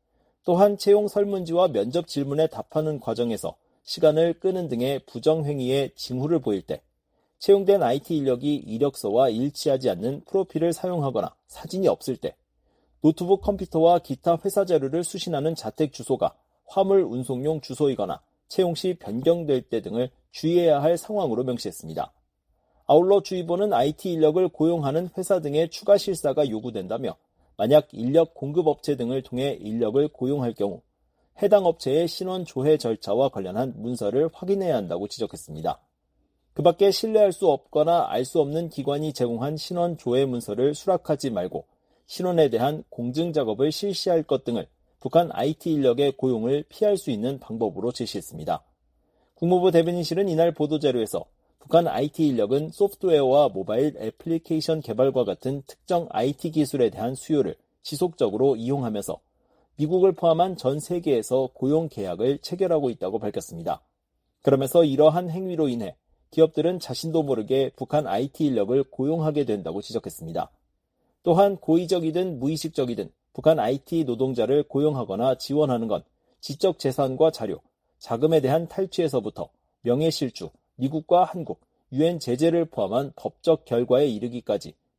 또한 채용 설문지와 면접 질문에 답하는 과정에서 시간을 끄는 등의 부정행위에 징후를 보일 때 채용된 IT 인력이 이력서와 일치하지 않는 프로필을 사용하거나 사진이 없을 때 노트북 컴퓨터와 기타 회사 자료를 수신하는 자택 주소가 화물 운송용 주소이거나 채용 시 변경될 때 등을 주의해야 할 상황으로 명시했습니다. 아울러 주의보는 IT 인력을 고용하는 회사 등의 추가 실사가 요구된다며 만약 인력 공급업체 등을 통해 인력을 고용할 경우 해당 업체의 신원 조회 절차와 관련한 문서를 확인해야 한다고 지적했습니다. 그 밖에 신뢰할 수 없거나 알 수 없는 기관이 제공한 신원 조회 문서를 수락하지 말고 신원에 대한 공증 작업을 실시할 것 등을 북한 IT 인력의 고용을 피할 수 있는 방법으로 제시했습니다. 국무부 대변인실은 이날 보도자료에서 북한 IT 인력은 소프트웨어와 모바일 애플리케이션 개발과 같은 특정 IT 기술에 대한 수요를 지속적으로 이용하면서 미국을 포함한 전 세계에서 고용 계약을 체결하고 있다고 밝혔습니다. 그러면서 이러한 행위로 인해 기업들은 자신도 모르게 북한 IT 인력을 고용하게 된다고 지적했습니다. 또한 고의적이든 무의식적이든 북한 IT 노동자를 고용하거나 지원하는 건 지적 재산과 자료, 자금에 대한 탈취에서부터 명예실주, 미국과 한국, 유엔 제재를 포함한 법적 결과에 이르기까지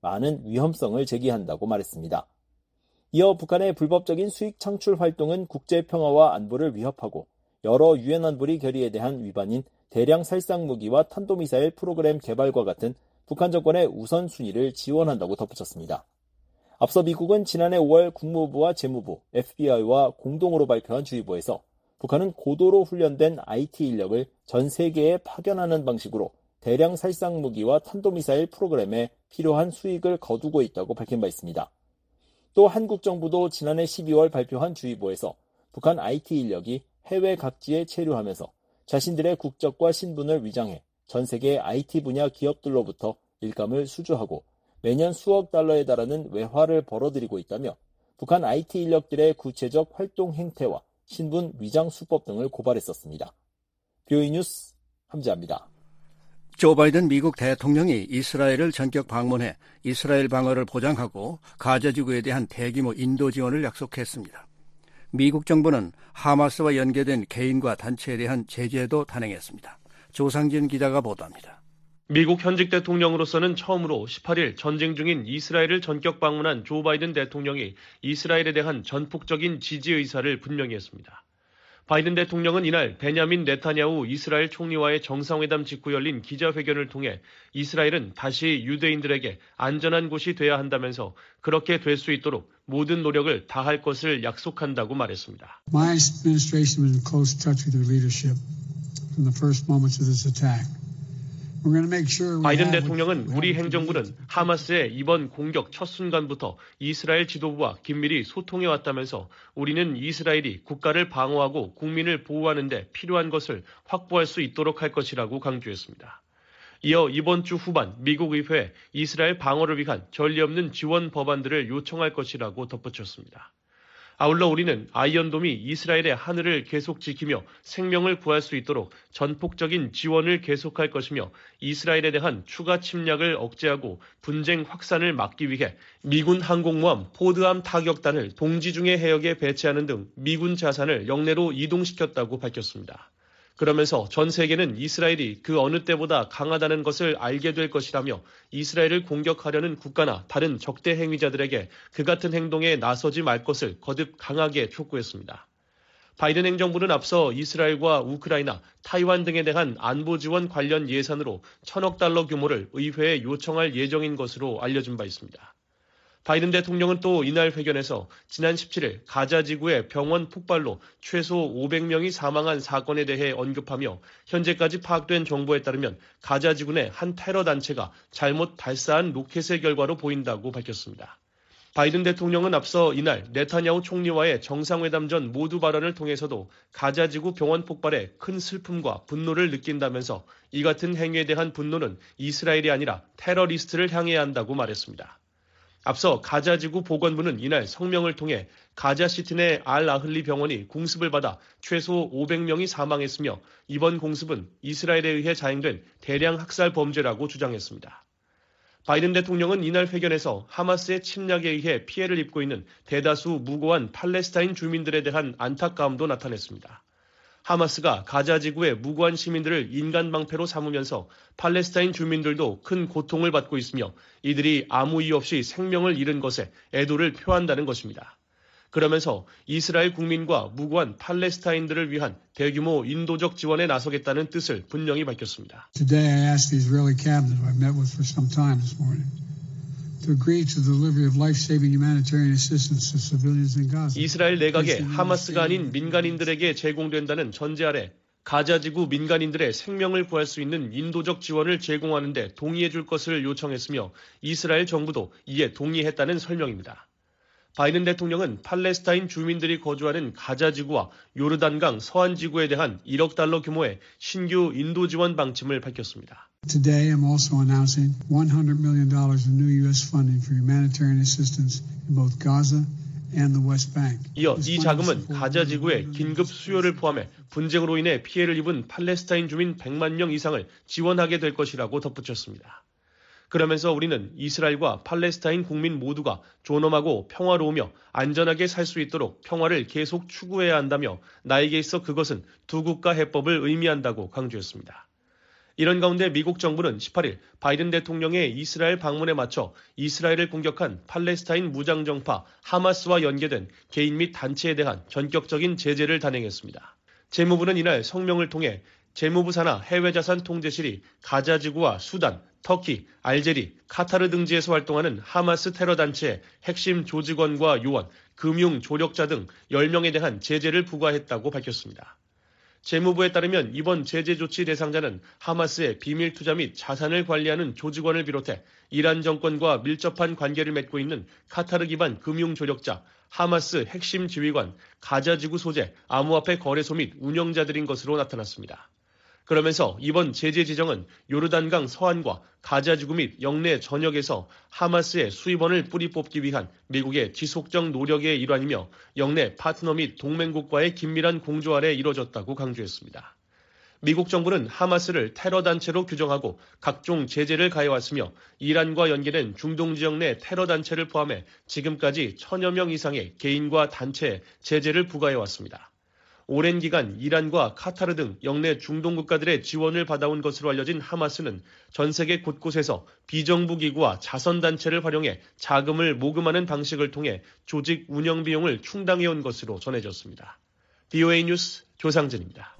많은 위험성을 제기한다고 말했습니다. 이어 북한의 불법적인 수익 창출 활동은 국제 평화와 안보를 위협하고 여러 유엔 안보리 결의에 대한 위반인 대량 살상 무기와 탄도미사일 프로그램 개발과 같은 북한 정권의 우선순위를 지원한다고 덧붙였습니다. 앞서 미국은 지난해 5월 국무부와 재무부, FBI와 공동으로 발표한 주의보에서 북한은 고도로 훈련된 IT 인력을 전 세계에 파견하는 방식으로 대량 살상 무기와 탄도미사일 프로그램에 필요한 수익을 거두고 있다고 밝힌 바 있습니다. 또 한국 정부도 지난해 12월 발표한 주의보에서 북한 IT 인력이 해외 각지에 체류하면서 자신들의 국적과 신분을 위장해 전 세계 IT 분야 기업들로부터 일감을 수주하고 매년 수억 달러에 달하는 외화를 벌어들이고 있다며 북한 IT 인력들의 구체적 활동 행태와 신분 위장 수법 등을 고발했었습니다. BOE 뉴스 함지아입니다. 조 바이든 미국 대통령이 이스라엘을 전격 방문해 이스라엘 방어를 보장하고 가자 지구에 대한 대규모 인도 지원을 약속했습니다. 미국 정부는 하마스와 연계된 개인과 단체에 대한 제재도 단행했습니다. 조상진 기자가 보도합니다. 미국 현직 대통령으로서는 처음으로 18일 전쟁 중인 이스라엘을 전격 방문한 조 바이든 대통령이 이스라엘에 대한 전폭적인 지지 의사를 분명히 했습니다. 바이든 대통령은 이날 베냐민 네타냐후 이스라엘 총리와의 정상회담 직후 열린 기자회견을 통해 이스라엘은 다시 유대인들에게 안전한 곳이 돼야 한다면서 그렇게 될 수 있도록 모든 노력을 다할 것을 약속한다고 말했습니다. My administration was in close touch with your leadership from the first moments of this attack. 바이든 대통령은 우리 행정부는 하마스의 이번 공격 첫 순간부터 이스라엘 지도부와 긴밀히 소통해왔다면서 우리는 이스라엘이 국가를 방어하고 국민을 보호하는 데 필요한 것을 확보할 수 있도록 할 것이라고 강조했습니다. 이어 이번 주 후반 미국 의회에 이스라엘 방어를 위한 전례 없는 지원 법안들을 요청할 것이라고 덧붙였습니다. 아울러 우리는 아이언돔이 이스라엘의 하늘을 계속 지키며 생명을 구할 수 있도록 전폭적인 지원을 계속할 것이며 이스라엘에 대한 추가 침략을 억제하고 분쟁 확산을 막기 위해 미군 항공모함 포드함 타격단을 동지 중의 해역에 배치하는 등 미군 자산을 영내로 이동시켰다고 밝혔습니다. 그러면서 전 세계는 이스라엘이 그 어느 때보다 강하다는 것을 알게 될 것이라며 이스라엘을 공격하려는 국가나 다른 적대 행위자들에게 그 같은 행동에 나서지 말 것을 거듭 강하게 촉구했습니다. 바이든 행정부는 앞서 이스라엘과 우크라이나, 타이완 등에 대한 안보 지원 관련 예산으로 1,000억 달러 규모를 의회에 요청할 예정인 것으로 알려진 바 있습니다. 바이든 대통령은 또 이날 회견에서 지난 17일 가자 지구의 병원 폭발로 최소 500명이 사망한 사건에 대해 언급하며 현재까지 파악된 정보에 따르면 가자 지구 내 한 테러 단체가 잘못 발사한 로켓의 결과로 보인다고 밝혔습니다. 바이든 대통령은 앞서 이날 네타냐후 총리와의 정상회담 전 모두 발언을 통해서도 가자 지구 병원 폭발에 큰 슬픔과 분노를 느낀다면서 이 같은 행위에 대한 분노는 이스라엘이 아니라 테러리스트를 향해야 한다고 말했습니다. 앞서 가자지구 보건부는 이날 성명을 통해 가자시티 내 알-아흘리 병원이 공습을 받아 최소 500명이 사망했으며 이번 공습은 이스라엘에 의해 자행된 대량 학살 범죄라고 주장했습니다. 바이든 대통령은 이날 회견에서 하마스의 침략에 의해 피해를 입고 있는 대다수 무고한 팔레스타인 주민들에 대한 안타까움도 나타냈습니다. 하마스가 가자 지구의 무고한 시민들을 인간 방패로 삼으면서 팔레스타인 주민들도 큰 고통을 받고 있으며 이들이 아무 이유 없이 생명을 잃은 것에 애도를 표한다는 것입니다. 그러면서 이스라엘 국민과 무고한 팔레스타인들을 위한 대규모 인도적 지원에 나서겠다는 뜻을 분명히 밝혔습니다. Today I asked the Israeli cabinet who I met with for some time this morning. 이스라엘 내각에 하마스가 아닌 민간인들에게 제공된다는 전제 아래 가자지구 민간인들의 생명을 구할 수 있는 인도적 지원을 제공하는 데 동의해 줄 것을 요청했으며 이스라엘 정부도 이에 동의했다는 설명입니다. 바이든 대통령은 팔레스타인 주민들이 거주하는 가자지구와 요르단강 서안지구에 대한 1억 달러 규모의 신규 인도 지원 방침을 밝혔습니다. Today, I'm also announcing $100 million of new U.S. funding for humanitarian assistance in both Gaza and the West Bank. 이어 이 자금은 가자 지구의 긴급 수요를 포함해 분쟁으로 인해 피해를 입은 팔레스타인 주민 100만 명 이상을 지원하게 될 것이라고 덧붙였습니다. 그러면서 우리는 이스라엘과 팔레스타인 국민 모두가 존엄하고 평화로우며 안전하게 살 수 있도록 평화를 계속 추구해야 한다며 나에게 있어 그것은 두 국가 해법을 의미한다고 강조했습니다. 이런 가운데 미국 정부는 18일 바이든 대통령의 이스라엘 방문에 맞춰 이스라엘을 공격한 팔레스타인 무장정파 하마스와 연계된 개인 및 단체에 대한 전격적인 제재를 단행했습니다. 재무부는 이날 성명을 통해 재무부 산하 해외자산 통제실이 가자지구와 수단, 터키, 알제리, 카타르 등지에서 활동하는 하마스 테러 단체의 핵심 조직원과 요원, 금융 조력자 등 10명에 대한 제재를 부과했다고 밝혔습니다. 재무부에 따르면 이번 제재 조치 대상자는 하마스의 비밀 투자 및 자산을 관리하는 조직원을 비롯해 이란 정권과 밀접한 관계를 맺고 있는 카타르 기반 금융 조력자, 하마스 핵심 지휘관, 가자지구 소재, 암호화폐 거래소 및 운영자들인 것으로 나타났습니다. 그러면서 이번 제재 지정은 요르단강 서안과 가자지구 및 영내 전역에서 하마스의 수입원을 뿌리 뽑기 위한 미국의 지속적 노력의 일환이며 영내 파트너 및 동맹국과의 긴밀한 공조 아래 이뤄졌다고 강조했습니다. 미국 정부는 하마스를 테러 단체로 규정하고 각종 제재를 가해왔으며 이란과 연계된 중동 지역 내 테러 단체를 포함해 지금까지 1000여 명 이상의 개인과 단체에 제재를 부과해왔습니다. 오랜 기간 이란과 카타르 등 영내 중동 국가들의 지원을 받아온 것으로 알려진 하마스는 전 세계 곳곳에서 비정부 기구와 자선단체를 활용해 자금을 모금하는 방식을 통해 조직 운영 비용을 충당해온 것으로 전해졌습니다. VOA 뉴스 조상진입니다.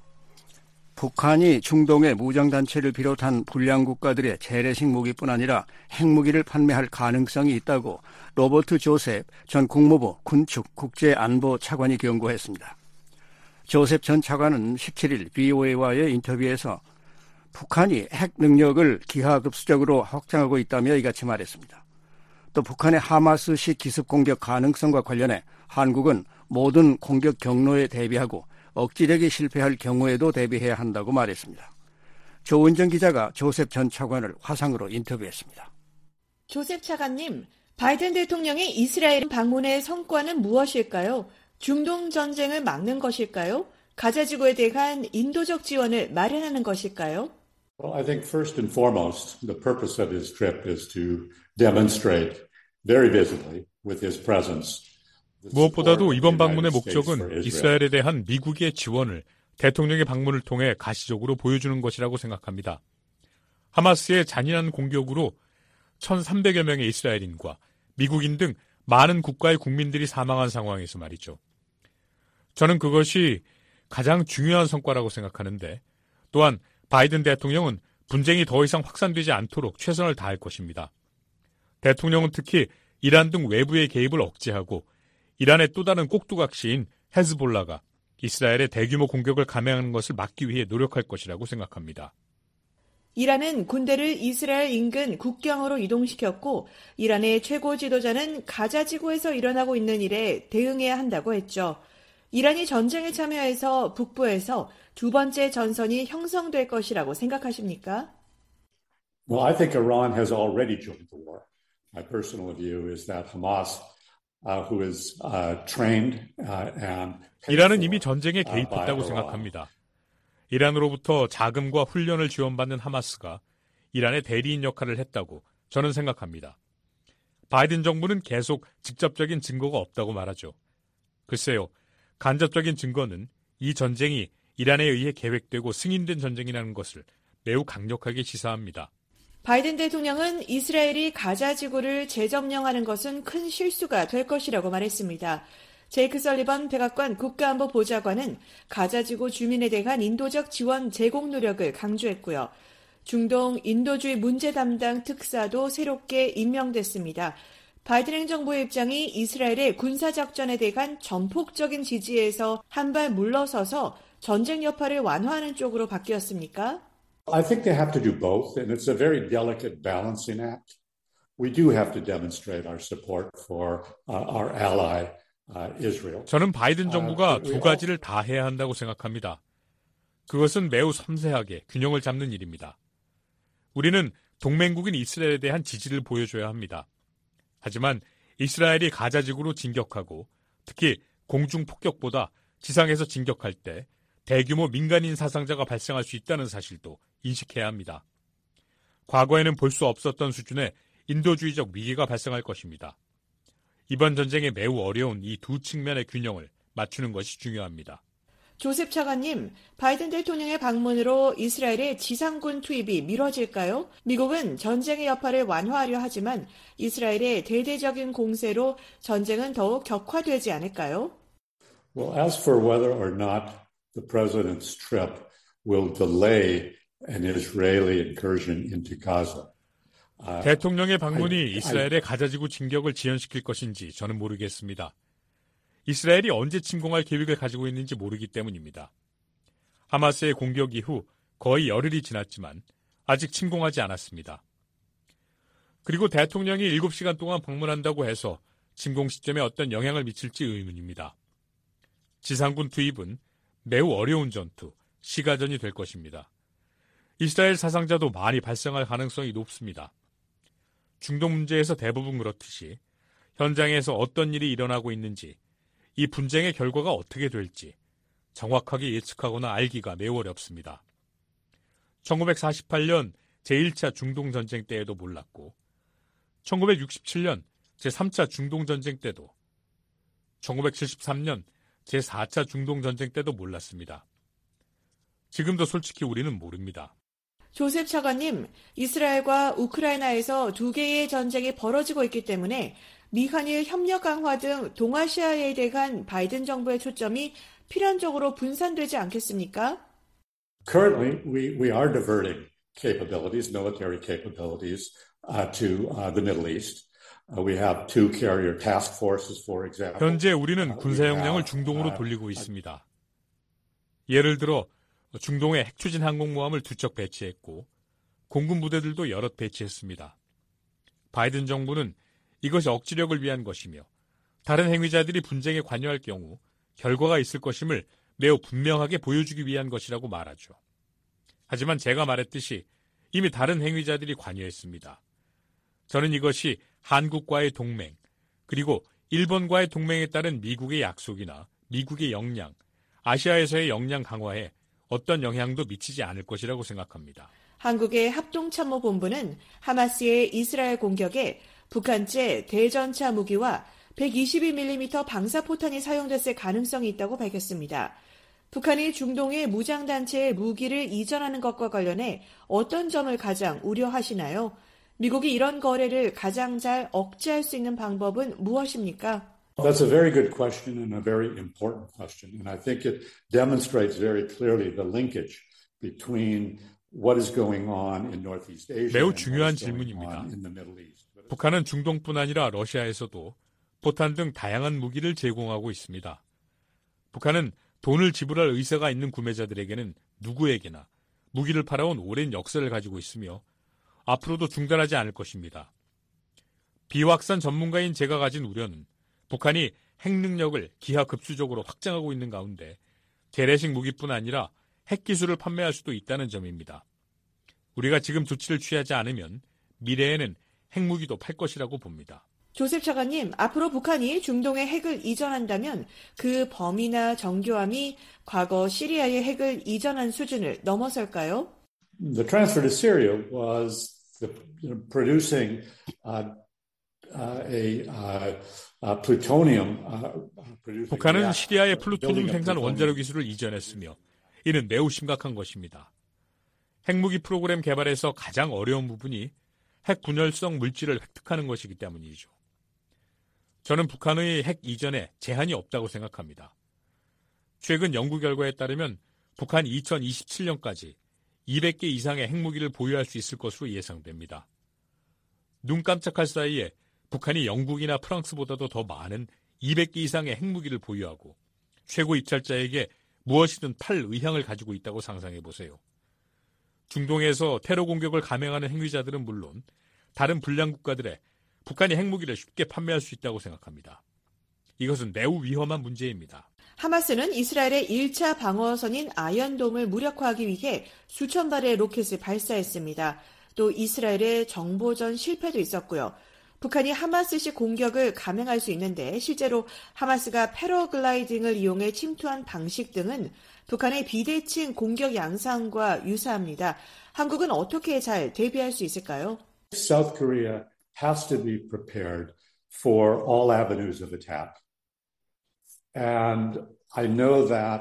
북한이 중동의 무장단체를 비롯한 불량 국가들의 재래식 무기뿐 아니라 핵무기를 판매할 가능성이 있다고 로버트 조셉 전 국무부 군축 국제안보 차관이 경고했습니다. 조셉 전 차관은 17일 VOA와의 인터뷰에서 북한이 핵 능력을 기하급수적으로 확장하고 있다며 이같이 말했습니다. 또 북한의 하마스식 기습 공격 가능성과 관련해 한국은 모든 공격 경로에 대비하고 억지력이 실패할 경우에도 대비해야 한다고 말했습니다. 조은정 기자가 조셉 전 차관을 화상으로 인터뷰했습니다. 조셉 차관님, 바이든 대통령의 이스라엘 방문의 성과는 무엇일까요? 중동 전쟁을 막는 것일까요? 가자지구에 대한 인도적 지원을 마련하는 것일까요? Well, I think first and foremost, the purpose of his trip is to demonstrate very visibly with his presence. 무엇보다도 이번 방문의 목적은 이스라엘에 대한 미국의 지원을 대통령의 방문을 통해 가시적으로 보여주는 것이라고 생각합니다. 하마스의 잔인한 공격으로 1,300여 명의 이스라엘인과 미국인 등 많은 국가의 국민들이 사망한 상황에서 말이죠. 저는 그것이 가장 중요한 성과라고 생각하는데 또한 바이든 대통령은 분쟁이 더 이상 확산되지 않도록 최선을 다할 것입니다. 대통령은 특히 이란 등 외부의 개입을 억제하고 이란의 또 다른 꼭두각시인 헤즈볼라가 이스라엘의 대규모 공격을 감행하는 것을 막기 위해 노력할 것이라고 생각합니다. 이란은 군대를 이스라엘 인근 국경으로 이동시켰고 이란의 최고 지도자는 가자지구에서 일어나고 있는 일에 대응해야 한다고 했죠. 이란이 전쟁에 참여해서 북부에서 두 번째 전선이 형성될 것이라고 생각하십니까? Well, I think Iran has already joined the war. My personal view is that Hamas, who is trained and 이란은 이미 전쟁에 개입했다고 생각합니다. 이란으로부터 자금과 훈련을 지원받는 하마스가 이란의 대리인 역할을 했다고 저는 생각합니다. 바이든 정부는 계속 직접적인 증거가 없다고 말하죠. 글쎄요, 간접적인 증거는 이 전쟁이 이란에 의해 계획되고 승인된 전쟁이라는 것을 매우 강력하게 시사합니다. 바이든 대통령은 이스라엘이 가자지구를 재점령하는 것은 큰 실수가 될 것이라고 말했습니다. 제이크 설리번 백악관 국가안보보좌관은 가자지구 주민에 대한 인도적 지원 제공 노력을 강조했고요. 중동 인도주의 문제 담당 특사도 새롭게 임명됐습니다. 바이든 행정부의 입장이 이스라엘의 군사작전에 대한 전폭적인 지지에서 한 발 물러서서 전쟁 여파를 완화하는 쪽으로 바뀌었습니까? I think they have to do both, and it's a very delicate balancing act. We do have to demonstrate our support for our ally, Israel. 저는 바이든 정부가 두 가지를 다 해야 한다고 생각합니다. 그것은 매우 섬세하게 균형을 잡는 일입니다. 우리는 동맹국인 이스라엘에 대한 지지를 보여줘야 합니다. 하지만 이스라엘이 가자지구로 진격하고 특히 공중 폭격보다 지상에서 진격할 때 대규모 민간인 사상자가 발생할 수 있다는 사실도 인식해야 합니다. 과거에는 볼 수 없었던 수준의 인도주의적 위기가 발생할 것입니다. 이번 전쟁에 매우 어려운 이 두 측면의 균형을 맞추는 것이 중요합니다. 조셉 차관님, 바이든 대통령의 방문으로 이스라엘의 지상군 투입이 미뤄질까요? 미국은 전쟁의 여파를 완화하려 하지만 이스라엘의 대대적인 공세로 전쟁은 더욱 격화되지 않을까요? Well, as for whether or not the president's trip will delay an Israeli incursion into Gaza. 대통령의 방문이 이스라엘의 가자지구 진격을 지연시킬 것인지 저는 모르겠습니다. 이스라엘이 언제 침공할 계획을 가지고 있는지 모르기 때문입니다. 하마스의 공격 이후 거의 열흘이 지났지만 아직 침공하지 않았습니다. 그리고 대통령이 7시간 동안 방문한다고 해서 침공 시점에 어떤 영향을 미칠지 의문입니다. 지상군 투입은 매우 어려운 전투, 시가전이 될 것입니다. 이스라엘 사상자도 많이 발생할 가능성이 높습니다. 중동 문제에서 대부분 그렇듯이 현장에서 어떤 일이 일어나고 있는지, 이 분쟁의 결과가 어떻게 될지 정확하게 예측하거나 알기가 매우 어렵습니다. 1948년 제1차 중동전쟁 때에도 몰랐고 1967년 제3차 중동전쟁 때도 1973년 제4차 중동전쟁 때도 몰랐습니다. 지금도 솔직히 우리는 모릅니다. 조셉 차관님, 이스라엘과 우크라이나에서 두 개의 전쟁이 벌어지고 있기 때문에 미한일 협력 강화 등 동아시아에 대한 바이든 정부의 초점이 필연적으로 분산되지 않겠습니까? Currently, we are diverting capabilities, military capabilities, to the Middle East. We have two carrier task forces, for example. 현재 우리는 군사 역량을 중동으로 돌리고 있습니다. 예를 들어 중동에 핵추진 항공모함을 2척 배치했고 공군 부대들도 여럿 배치했습니다. 바이든 정부는 이것이 억지력을 위한 것이며 다른 행위자들이 분쟁에 관여할 경우 결과가 있을 것임을 매우 분명하게 보여주기 위한 것이라고 말하죠. 하지만 제가 말했듯이 이미 다른 행위자들이 관여했습니다. 저는 이것이 한국과의 동맹, 그리고 일본과의 동맹에 따른 미국의 약속이나 미국의 역량, 아시아에서의 역량 강화에 어떤 영향도 미치지 않을 것이라고 생각합니다. 한국의 합동참모본부는 하마스의 이스라엘 공격에 북한제 대전차 무기와 122mm 방사포탄이 사용됐을 가능성이 있다고 밝혔습니다. 북한이 중동의 무장단체에 무기를 이전하는 것과 관련해 어떤 점을 가장 우려하시나요? 미국이 이런 거래를 가장 잘 억제할 수 있는 방법은 무엇입니까? That's a very good question and a very important question. And I think it demonstrates very clearly the linkage between what is going on in Northeast Asia 매우 and 중요한 what's going 질문입니다. on in the Middle East. 북한은 중동뿐 아니라 러시아에서도 포탄 등 다양한 무기를 제공하고 있습니다. 북한은 돈을 지불할 의사가 있는 구매자들에게는 누구에게나 무기를 팔아온 오랜 역사를 가지고 있으며 앞으로도 중단하지 않을 것입니다. 비확산 전문가인 제가 가진 우려는 북한이 핵 능력을 기하급수적으로 확장하고 있는 가운데 재래식 무기뿐 아니라 핵 기술을 판매할 수도 있다는 점입니다. 우리가 지금 조치를 취하지 않으면 미래에는 핵무기도 팔 것이라고 봅니다. 조셉 차관님, 앞으로 북한이 중동에 핵을 이전한다면 그 범위나 정교함이 과거 시리아의 핵을 이전한 수준을 넘어설까요? The transfer to Syria was producing plutonium. 북한은 시리아의 플루토늄 생산 원자력 기술을 이전했으며 이는 매우 심각한 것입니다. 핵무기 프로그램 개발에서 가장 어려운 부분이 핵 분열성 물질을 획득하는 것이기 때문이죠. 저는 북한의 핵 이전에 제한이 없다고 생각합니다. 최근 연구 결과에 따르면 북한이 2027년까지 200개 이상의 핵무기를 보유할 수 있을 것으로 예상됩니다. 눈 깜짝할 사이에 북한이 영국이나 프랑스보다도 더 많은 200개 이상의 핵무기를 보유하고 최고 입찰자에게 무엇이든 팔 의향을 가지고 있다고 상상해 보세요. 중동에서 테러 공격을 감행하는 행위자들은 물론 다른 불량 국가들에 북한이 핵무기를 쉽게 판매할 수 있다고 생각합니다. 이것은 매우 위험한 문제입니다. 하마스는 이스라엘의 1차 방어선인 아이언돔을 무력화하기 위해 수천 발의 로켓을 발사했습니다. 또 이스라엘의 정보전 실패도 있었고요. 북한이 하마스식 공격을 감행할 수 있는데 실제로 하마스가 패러글라이딩을 이용해 침투한 방식 등은 북한의 비대칭 공격 양상과 유사합니다. 한국은 어떻게 잘 대비할 수 있을까요? South Korea has to be prepared for all avenues of attack. And I know that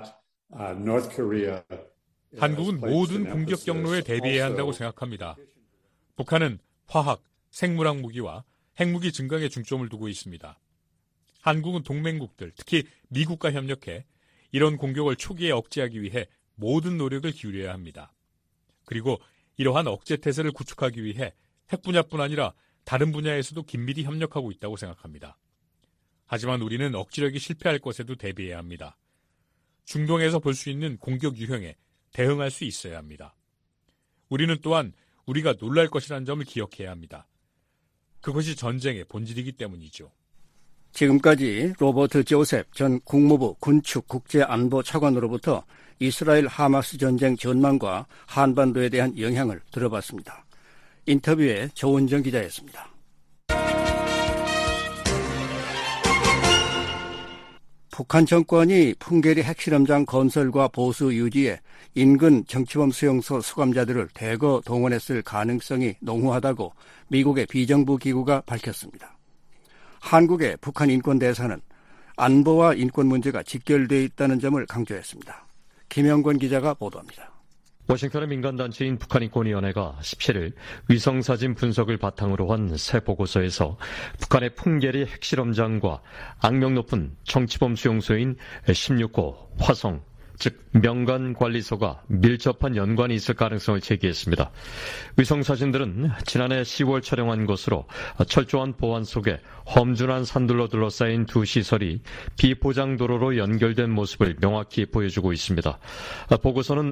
한국은 모든 공격 경로에 대비해야 한다고 생각합니다. 북한은 화학, 생물학 무기와 핵무기 증강에 중점을 두고 있습니다. 한국은 동맹국들, 특히 미국과 협력해 이런 공격을 초기에 억제하기 위해 모든 노력을 기울여야 합니다. 그리고 이러한 억제 태세를 구축하기 위해 핵 분야뿐 아니라 다른 분야에서도 긴밀히 협력하고 있다고 생각합니다. 하지만 우리는 억지력이 실패할 것에도 대비해야 합니다. 중동에서 볼 수 있는 공격 유형에 대응할 수 있어야 합니다. 우리는 또한 우리가 놀랄 것이라는 점을 기억해야 합니다. 그것이 전쟁의 본질이기 때문이죠. 지금까지 로버트 조셉 전 국무부 군축 국제안보 차관으로부터 이스라엘 하마스 전쟁 전망과 한반도에 대한 영향을 들어봤습니다. 인터뷰에 조은정 기자였습니다. 북한 정권이 풍계리 핵실험장 건설과 보수 유지에 인근 정치범 수용소 수감자들을 대거 동원했을 가능성이 농후하다고 미국의 비정부 기구가 밝혔습니다. 한국의 북한 인권대사는 안보와 인권 문제가 직결되어 있다는 점을 강조했습니다. 김영권 기자가 보도합니다. 워싱턴의 민간단체인 북한인권위원회가 17일 위성사진 분석을 바탕으로 한 새 보고서에서 북한의 풍계리 핵실험장과 악명 높은 정치범 수용소인 16호 화성, 즉 명간관리소가 밀접한 연관이 있을 가능성을 제기했습니다. 위성사진들은 지난해 10월 촬영한 것으로 철저한 보안 속에 험준한 산들로 둘러싸인 두 시설이 비포장 도로로 연결된 모습을 명확히 보여주고 있습니다. 보고서는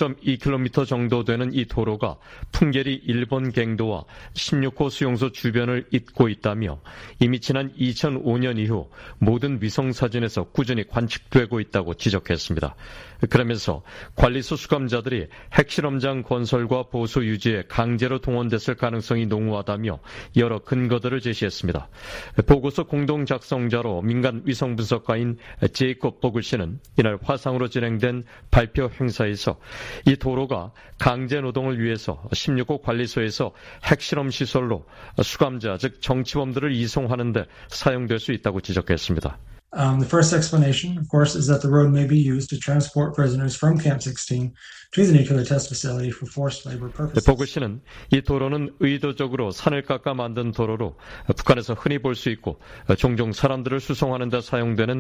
5.2km 정도 되는 이 도로가 풍계리 일본 갱도와 16호 수용소 주변을 잇고 있다며 이미 지난 2005년 이후 모든 위성사진에서 꾸준히 관측되고 있다고 지적했습니다. 그러면서 관리소 수감자들이 핵실험장 건설과 보수 유지에 강제로 동원됐을 가능성이 농후하다며 여러 근거들을 제시했습니다. 보고서 공동 작성자로 민간 위성 분석가인 제이콥 보글 씨는 이날 화상으로 진행된 발표 행사에서 이 도로가 강제 노동을 위해서 16호 관리소에서 핵실험 시설로 수감자 즉 정치범들을 이송하는 데 사용될 수 있다고 지적했습니다. The first explanation, of course, is that the road may be used to transport prisoners from Camp 16 to the nuclear test facility for forced labor purposes. 보글 씨는 이 도로는 의도적으로 산을 깎아 만든 도로로 북한에서 흔히 볼 수 있고 종종 사람들을 수송하는 데 사용되는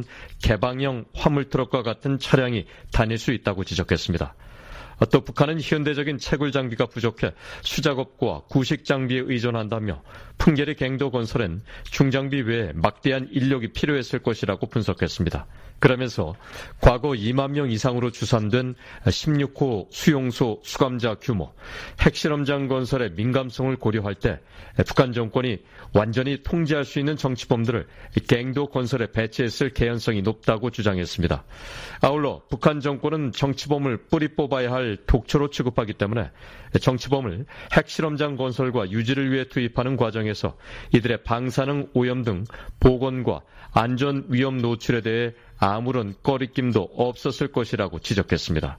개방형 화물 트럭과 같은 차량이 다닐 수 있다고 지적했습니다. 또 북한은 현대적인 채굴 장비가 부족해 수작업과 구식 장비에 의존한다며 풍계리 갱도 건설엔 중장비 외에 막대한 인력이 필요했을 것이라고 분석했습니다. 그러면서 과거 2만 명 이상으로 추산된 16호 수용소 수감자 규모, 핵실험장 건설의 민감성을 고려할 때 북한 정권이 완전히 통제할 수 있는 정치범들을 갱도 건설에 배치했을 개연성이 높다고 주장했습니다. 아울러 북한 정권은 정치범을 뿌리 뽑아야 할 독초로 취급하기 때문에 정치범을 핵실험장 건설과 유지를 위해 투입하는 과정에서 이들의 방사능 오염 등 보건과 안전 위험 노출에 대해 아무런 꺼리낌도 없었을 것이라고 지적했습니다.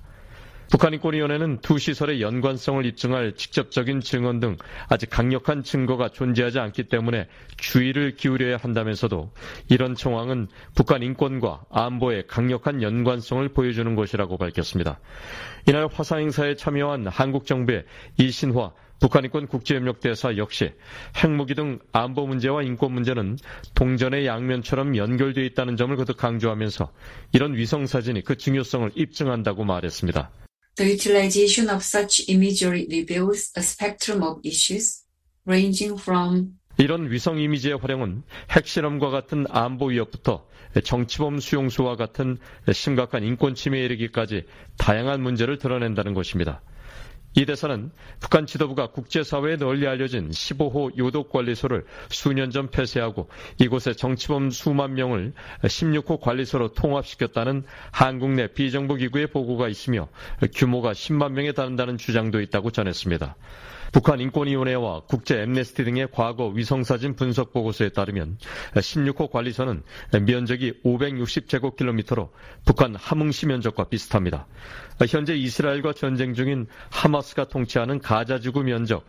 북한인권위원회는 두 시설의 연관성을 입증할 직접적인 증언 등 아직 강력한 증거가 존재하지 않기 때문에 주의를 기울여야 한다면서도 이런 정황은 북한 인권과 안보의 강력한 연관성을 보여주는 것이라고 밝혔습니다. 이날 화상 행사에 참여한 한국 정부의 이신화 북한인권 국제협력대사 역시 핵무기 등 안보 문제와 인권 문제는 동전의 양면처럼 연결되어 있다는 점을 거듭 강조하면서 이런 위성사진이 그 중요성을 입증한다고 말했습니다. The utilization of such imagery reveals a spectrum of issues ranging from 이런 위성 이미지의 활용은 핵실험과 같은 안보 위협부터 정치범 수용소와 같은 심각한 인권 침해에 이르기까지 다양한 문제를 드러낸다는 것입니다. 이 대사는 북한 지도부가 국제사회에 널리 알려진 15호 요독관리소를 수년 전 폐쇄하고 이곳에 정치범 수만 명을 16호 관리소로 통합시켰다는 한국 내 비정부 기구의 보고가 있으며 규모가 10만 명에 달한다는 주장도 있다고 전했습니다. 북한 인권위원회와 국제 엠네스티 등의 과거 위성사진 분석 보고서에 따르면 16호 관리소는 면적이 560제곱킬로미터로 북한 함흥시 면적과 비슷합니다. 현재 이스라엘과 전쟁 중인 하마스가 통치하는 가자지구 면적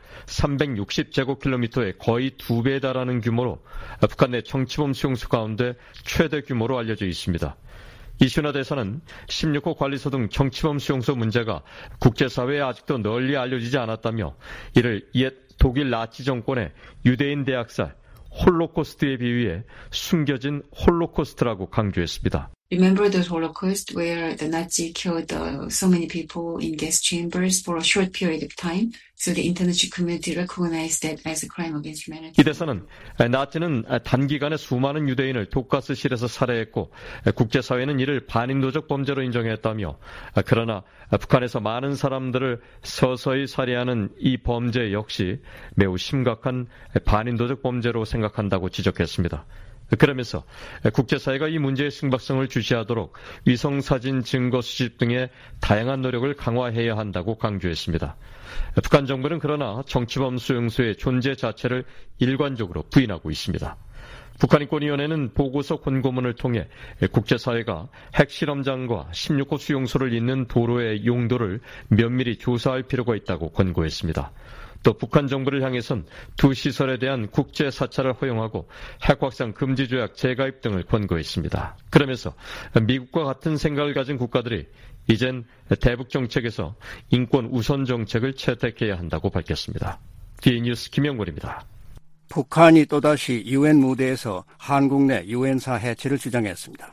360제곱킬로미터의 거의 2배에 달하는 규모로 북한 내 정치범 수용소 가운데 최대 규모로 알려져 있습니다. 이슈나 대사는 16호 관리소 등 정치범 수용소 문제가 국제사회에 아직도 널리 알려지지 않았다며 이를 옛 독일 나치 정권의 유대인 대학살 홀로코스트에 비유해 숨겨진 홀로코스트라고 강조했습니다. Remember the Holocaust where the Nazi killed so many people in gas chambers for a short period of time, so the international community recognized that as a crime against humanity. 이 대사는 나치는 단기간에 수많은 유대인을 독가스실에서 살해했고 국제사회는 이를 반인도적 범죄로 인정했다며 그러나 북한에서 많은 사람들을 서서히 살해하는 이 범죄 역시 매우 심각한 반인도적 범죄로 생각한다고 지적했습니다. 그러면서 국제사회가 이 문제의 심각성을 주시하도록 위성사진 증거 수집 등의 다양한 노력을 강화해야 한다고 강조했습니다. 북한 정부는 그러나 정치범 수용소의 존재 자체를 일관적으로 부인하고 있습니다. 북한인권위원회는 보고서 권고문을 통해 국제사회가 핵실험장과 16호 수용소를 잇는 도로의 용도를 면밀히 조사할 필요가 있다고 권고했습니다. 또 북한 정부를 향해선 두 시설에 대한 국제 사찰을 허용하고 핵 확산 금지 조약 재가입 등을 권고했습니다. 그러면서 미국과 같은 생각을 가진 국가들이 이젠 대북 정책에서 인권 우선 정책을 채택해야 한다고 밝혔습니다. D뉴스 김영권입니다. 북한이 또다시 유엔 무대에서 한국 내 유엔사 해체를 주장했습니다.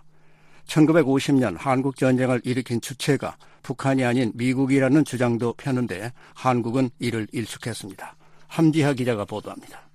1950년 한국 전쟁을 일으킨 주체가 북한이 아닌 미국이라는 주장도 펴는데 한국은 이를 일축했습니다. 함지하 기자가 보도합니다.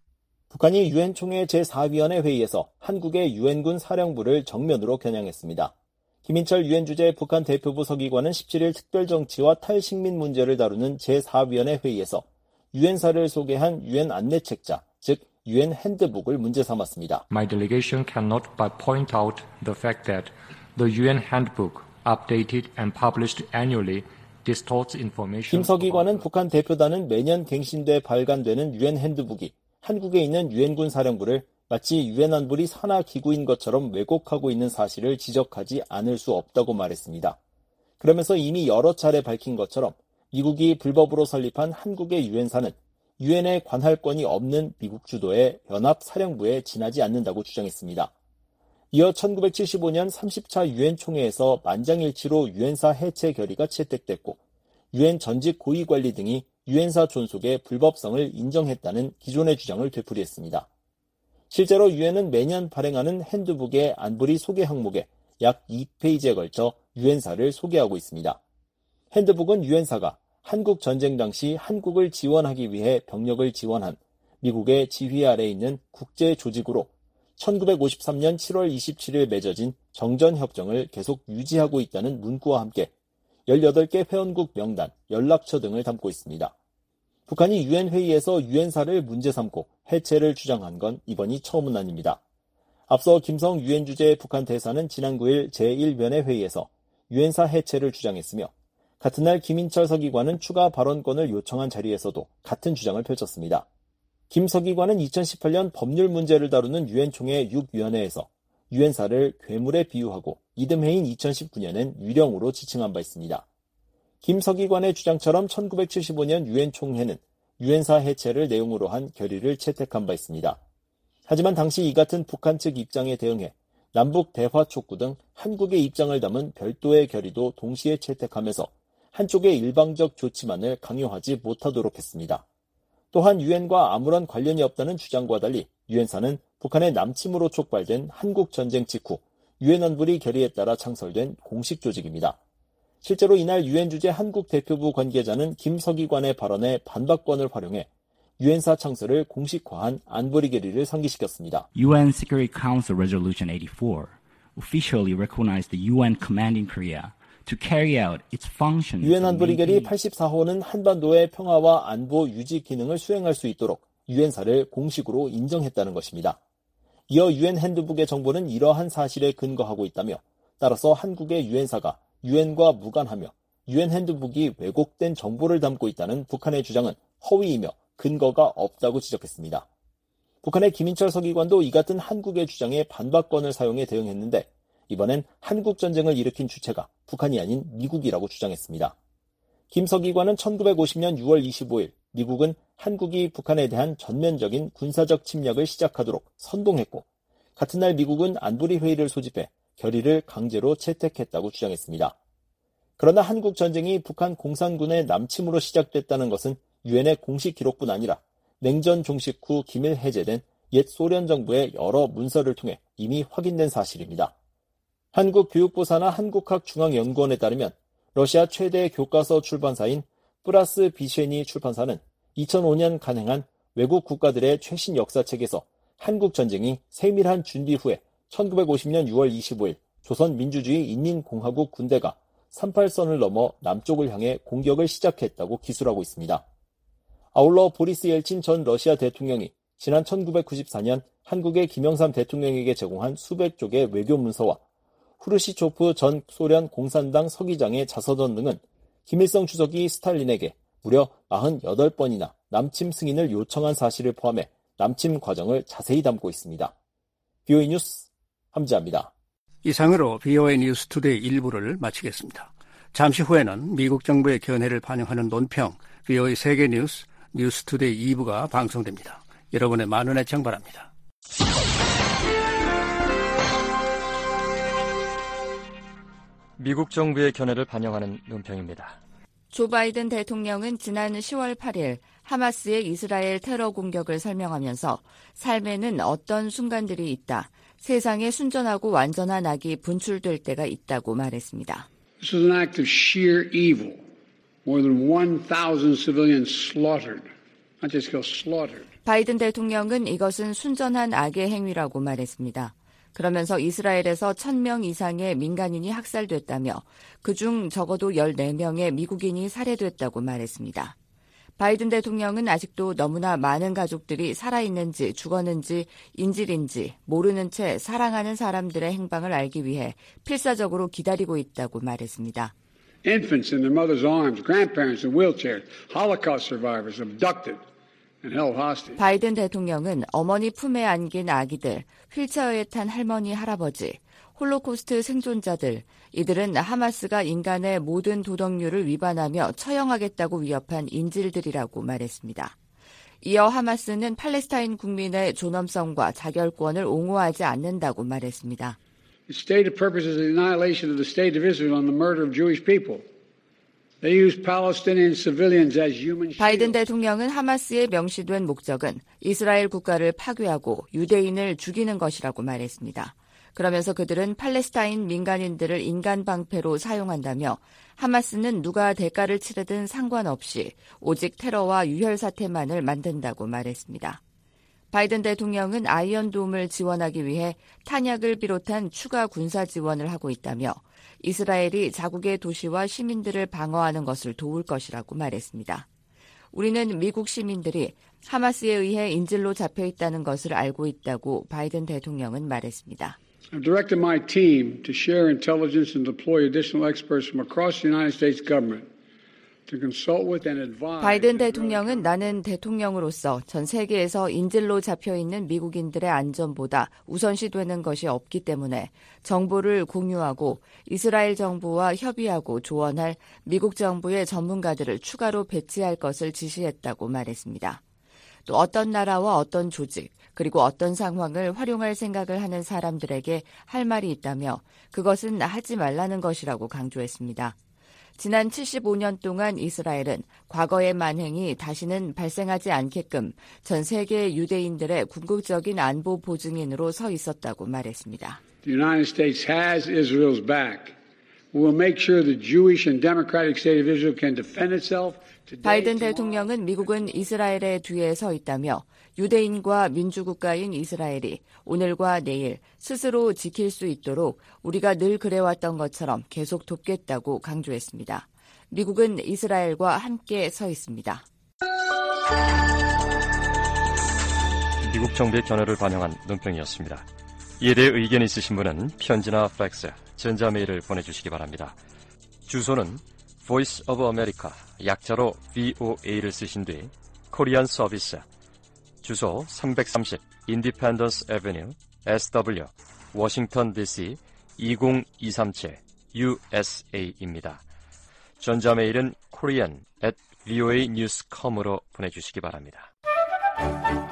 북한이 유엔 총회 제4위원회 회의에서 한국의 유엔군 사령부를 정면으로 겨냥했습니다. 김인철 유엔 주재 북한 대표부 서기관은 17일 특별정치와 탈식민 문제를 다루는 제4위원회 회의에서 유엔사를 소개한 유엔 안내책자, 즉 유엔 핸드북을 문제 삼았습니다. My delegation cannot but point out the fact that the UN handbook updated and published annually distorts information. 김 서기관은 북한 대표단은 매년 갱신돼 발간되는 유엔 핸드북이 한국에 있는 유엔군 사령부를 마치 유엔 안보리 산하 기구인 것처럼 왜곡하고 있는 사실을 지적하지 않을 수 없다고 말했습니다. 그러면서 이미 여러 차례 밝힌 것처럼 미국이 불법으로 설립한 한국의 유엔사는 유엔에 관할권이 없는 미국 주도의 연합사령부에 지나지 않는다고 주장했습니다. 이어 1975년 30차 유엔 총회에서 만장일치로 유엔사 해체 결의가 채택됐고 유엔 전직 고위관리 등이 유엔사 존속의 불법성을 인정했다는 기존의 주장을 되풀이했습니다. 실제로 유엔은 매년 발행하는 핸드북의 안보리 소개 항목에 약 2페이지에 걸쳐 유엔사를 소개하고 있습니다. 핸드북은 유엔사가 한국 전쟁 당시 한국을 지원하기 위해 병력을 지원한 미국의 지휘 아래에 있는 국제 조직으로 1953년 7월 27일 맺어진 정전협정을 계속 유지하고 있다는 문구와 함께 18개 회원국 명단, 연락처 등을 담고 있습니다. 북한이 유엔 회의에서 유엔사를 문제 삼고 해체를 주장한 건 이번이 처음은 아닙니다. 앞서 김성 유엔 주재 북한 대사는 지난 9일 제1위원회 회의에서 유엔사 해체를 주장했으며 같은 날 김인철 서기관은 추가 발언권을 요청한 자리에서도 같은 주장을 펼쳤습니다. 김 서기관은 2018년 법률 문제를 다루는 유엔 총회 6위원회에서 유엔사를 괴물에 비유하고 이듬해인 2019년엔 유령으로 지칭한 바 있습니다. 김 서기관의 주장처럼 1975년 유엔 총회는 유엔사 해체를 내용으로 한 결의를 채택한 바 있습니다. 하지만 당시 이 같은 북한 측 입장에 대응해 남북 대화 촉구 등 한국의 입장을 담은 별도의 결의도 동시에 채택하면서 한쪽의 일방적 조치만을 강요하지 못하도록 했습니다. 또한 유엔과 아무런 관련이 없다는 주장과 달리 유엔사는 북한의 남침으로 촉발된 한국 전쟁 직후 유엔 안보리 결의에 따라 창설된 공식 조직입니다. 실제로 이날 유엔 주재 한국 대표부 관계자는 김 서기관의 발언에 반박권을 활용해 유엔사 창설을 공식화한 안보리 결의를 상기시켰습니다. UN Security Council Resolution 84 officially recognized the UN command in Korea to carry out its functions. 유엔 안보리 결의 84호는 한반도의 평화와 안보 유지 기능을 수행할 수 있도록 유엔사를 공식으로 인정했다는 것입니다. 이어 유엔 핸드북의 정보는 이러한 사실에 근거하고 있다며 따라서 한국의 유엔사가 유엔과 무관하며 유엔 핸드북이 왜곡된 정보를 담고 있다는 북한의 주장은 허위이며 근거가 없다고 지적했습니다. 북한의 김인철 서기관도 이 같은 한국의 주장에 반박권을 사용해 대응했는데 이번엔 한국 전쟁을 일으킨 주체가 북한이 아닌 미국이라고 주장했습니다. 김 서기관은 1950년 6월 25일 미국은 한국이 북한에 대한 전면적인 군사적 침략을 시작하도록 선동했고 같은 날 미국은 안보리 회의를 소집해 결의를 강제로 채택했다고 주장했습니다. 그러나 한국 전쟁이 북한 공산군의 남침으로 시작됐다는 것은 유엔의 공식 기록뿐 아니라 냉전 종식 후 기밀 해제된 옛 소련 정부의 여러 문서를 통해 이미 확인된 사실입니다. 한국교육부사나 한국학중앙연구원에 따르면 러시아 최대 교과서 출판사인 프라스 비쉐니 출판사는 2005년 간행한 외국 국가들의 최신 역사책에서 한국 전쟁이 세밀한 준비 후에 1950년 6월 25일 조선민주주의 인민공화국 군대가 38선을 넘어 남쪽을 향해 공격을 시작했다고 기술하고 있습니다. 아울러 보리스 옐친 전 러시아 대통령이 지난 1994년 한국의 김영삼 대통령에게 제공한 수백 쪽의 외교 문서와 후르시초프 전 소련 공산당 서기장의 자서전 등은 김일성 주석이 스탈린에게 무려 48번이나 남침 승인을 요청한 사실을 포함해 남침 과정을 자세히 담고 있습니다. VOA 뉴스 함지아입니다. 이상으로 VOA 뉴스 투데이 1부를 마치겠습니다. 잠시 후에는 미국 정부의 견해를 반영하는 논평 VOA 세계 뉴스 뉴스 투데이 2부가 방송됩니다. 여러분의 많은 애청 바랍니다. 미국 정부의 견해를 반영하는 논평입니다. 조 바이든 대통령은 지난 10월 8일 하마스의 이스라엘 테러 공격을 설명하면서 삶에는 어떤 순간들이 있다. 세상에 순전하고 완전한 악이 분출될 때가 있다고 말했습니다. This is an act of sheer evil. More than 1,000 civilians slaughtered. Not just killed, slaughtered. 바이든 대통령은 이것은 순전한 악의 행위라고 말했습니다. 그러면서 이스라엘에서 1,000명 이상의 민간인이 학살됐다며 그중 적어도 14명의 미국인이 살해됐다고 말했습니다. 바이든 대통령은 아직도 너무나 많은 가족들이 살아있는지 죽었는지 인질인지 모르는 채 사랑하는 사람들의 행방을 알기 위해 필사적으로 기다리고 있다고 말했습니다. Infants in their mother's arms, grandparents in wheelchairs, Holocaust survivors abducted. 바이든 대통령은 어머니 품에 안긴 아기들, 휠체어에 탄 할머니, 할아버지, 홀로코스트 생존자들, 이들은 하마스가 인간의 모든 도덕률을 위반하며 처형하겠다고 위협한 인질들이라고 말했습니다. 이어 하마스는 팔레스타인 국민의 존엄성과 자결권을 옹호하지 않는다고 말했습니다. Its stated purpose is the annihilation of the state of Israel and the murder of Jewish people. 바이든 대통령은 하마스의 명시된 목적은 이스라엘 국가를 파괴하고 유대인을 죽이는 것이라고 말했습니다. 그러면서 그들은 팔레스타인 민간인들을 인간 방패로 사용한다며 하마스는 누가 대가를 치르든 상관없이 오직 테러와 유혈 사태만을 만든다고 말했습니다. 바이든 대통령은 아이언돔을 지원하기 위해 탄약을 비롯한 추가 군사 지원을 하고 있다며 이스라엘이 자국의 도시와 시민들을 방어하는 것을 도울 것이라고 말했습니다. 우리는 미국 시민들이 하마스에 의해 인질로 잡혀 있다는 것을 알고 있다고 바이든 대통령은 말했습니다. I've directed my team to share intelligence and deploy additional experts from across the United States government. 바이든 대통령은 나는 대통령으로서 전 세계에서 인질로 잡혀있는 미국인들의 안전보다 우선시되는 것이 없기 때문에 정보를 공유하고 이스라엘 정부와 협의하고 조언할 미국 정부의 전문가들을 추가로 배치할 것을 지시했다고 말했습니다. 또 어떤 나라와 어떤 조직 그리고 어떤 상황을 활용할 생각을 하는 사람들에게 할 말이 있다며 그것은 하지 말라는 것이라고 강조했습니다. 지난 75년 동안 이스라엘은 과거의 만행이 다시는 발생하지 않게끔 전 세계 유대인들의 궁극적인 안보 보증인으로 서 있었다고 말했습니다. The United States has Israel's back. We will make sure the Jewish and democratic state of Israel can defend itself. 바이든 대통령은 미국은 이스라엘의 뒤에 서 있다며 유대인과 민주국가인 이스라엘이 오늘과 내일 스스로 지킬 수 있도록 우리가 늘 그래왔던 것처럼 계속 돕겠다고 강조했습니다. 미국은 이스라엘과 함께 서 있습니다. 미국 정부의 견해를 반영한 논평이었습니다. 이에 대해 의견 있으신 분은 편지나 팩스, 전자메일을 보내주시기 바랍니다. 주소는 Voice of America, 약자로 VOA를 쓰신 뒤 코리안 서비스, 주소 330 Independence Avenue, SW, 워싱턴 DC 20237 USA입니다. 전자메일은 korean@voanews.com으로 보내주시기 바랍니다.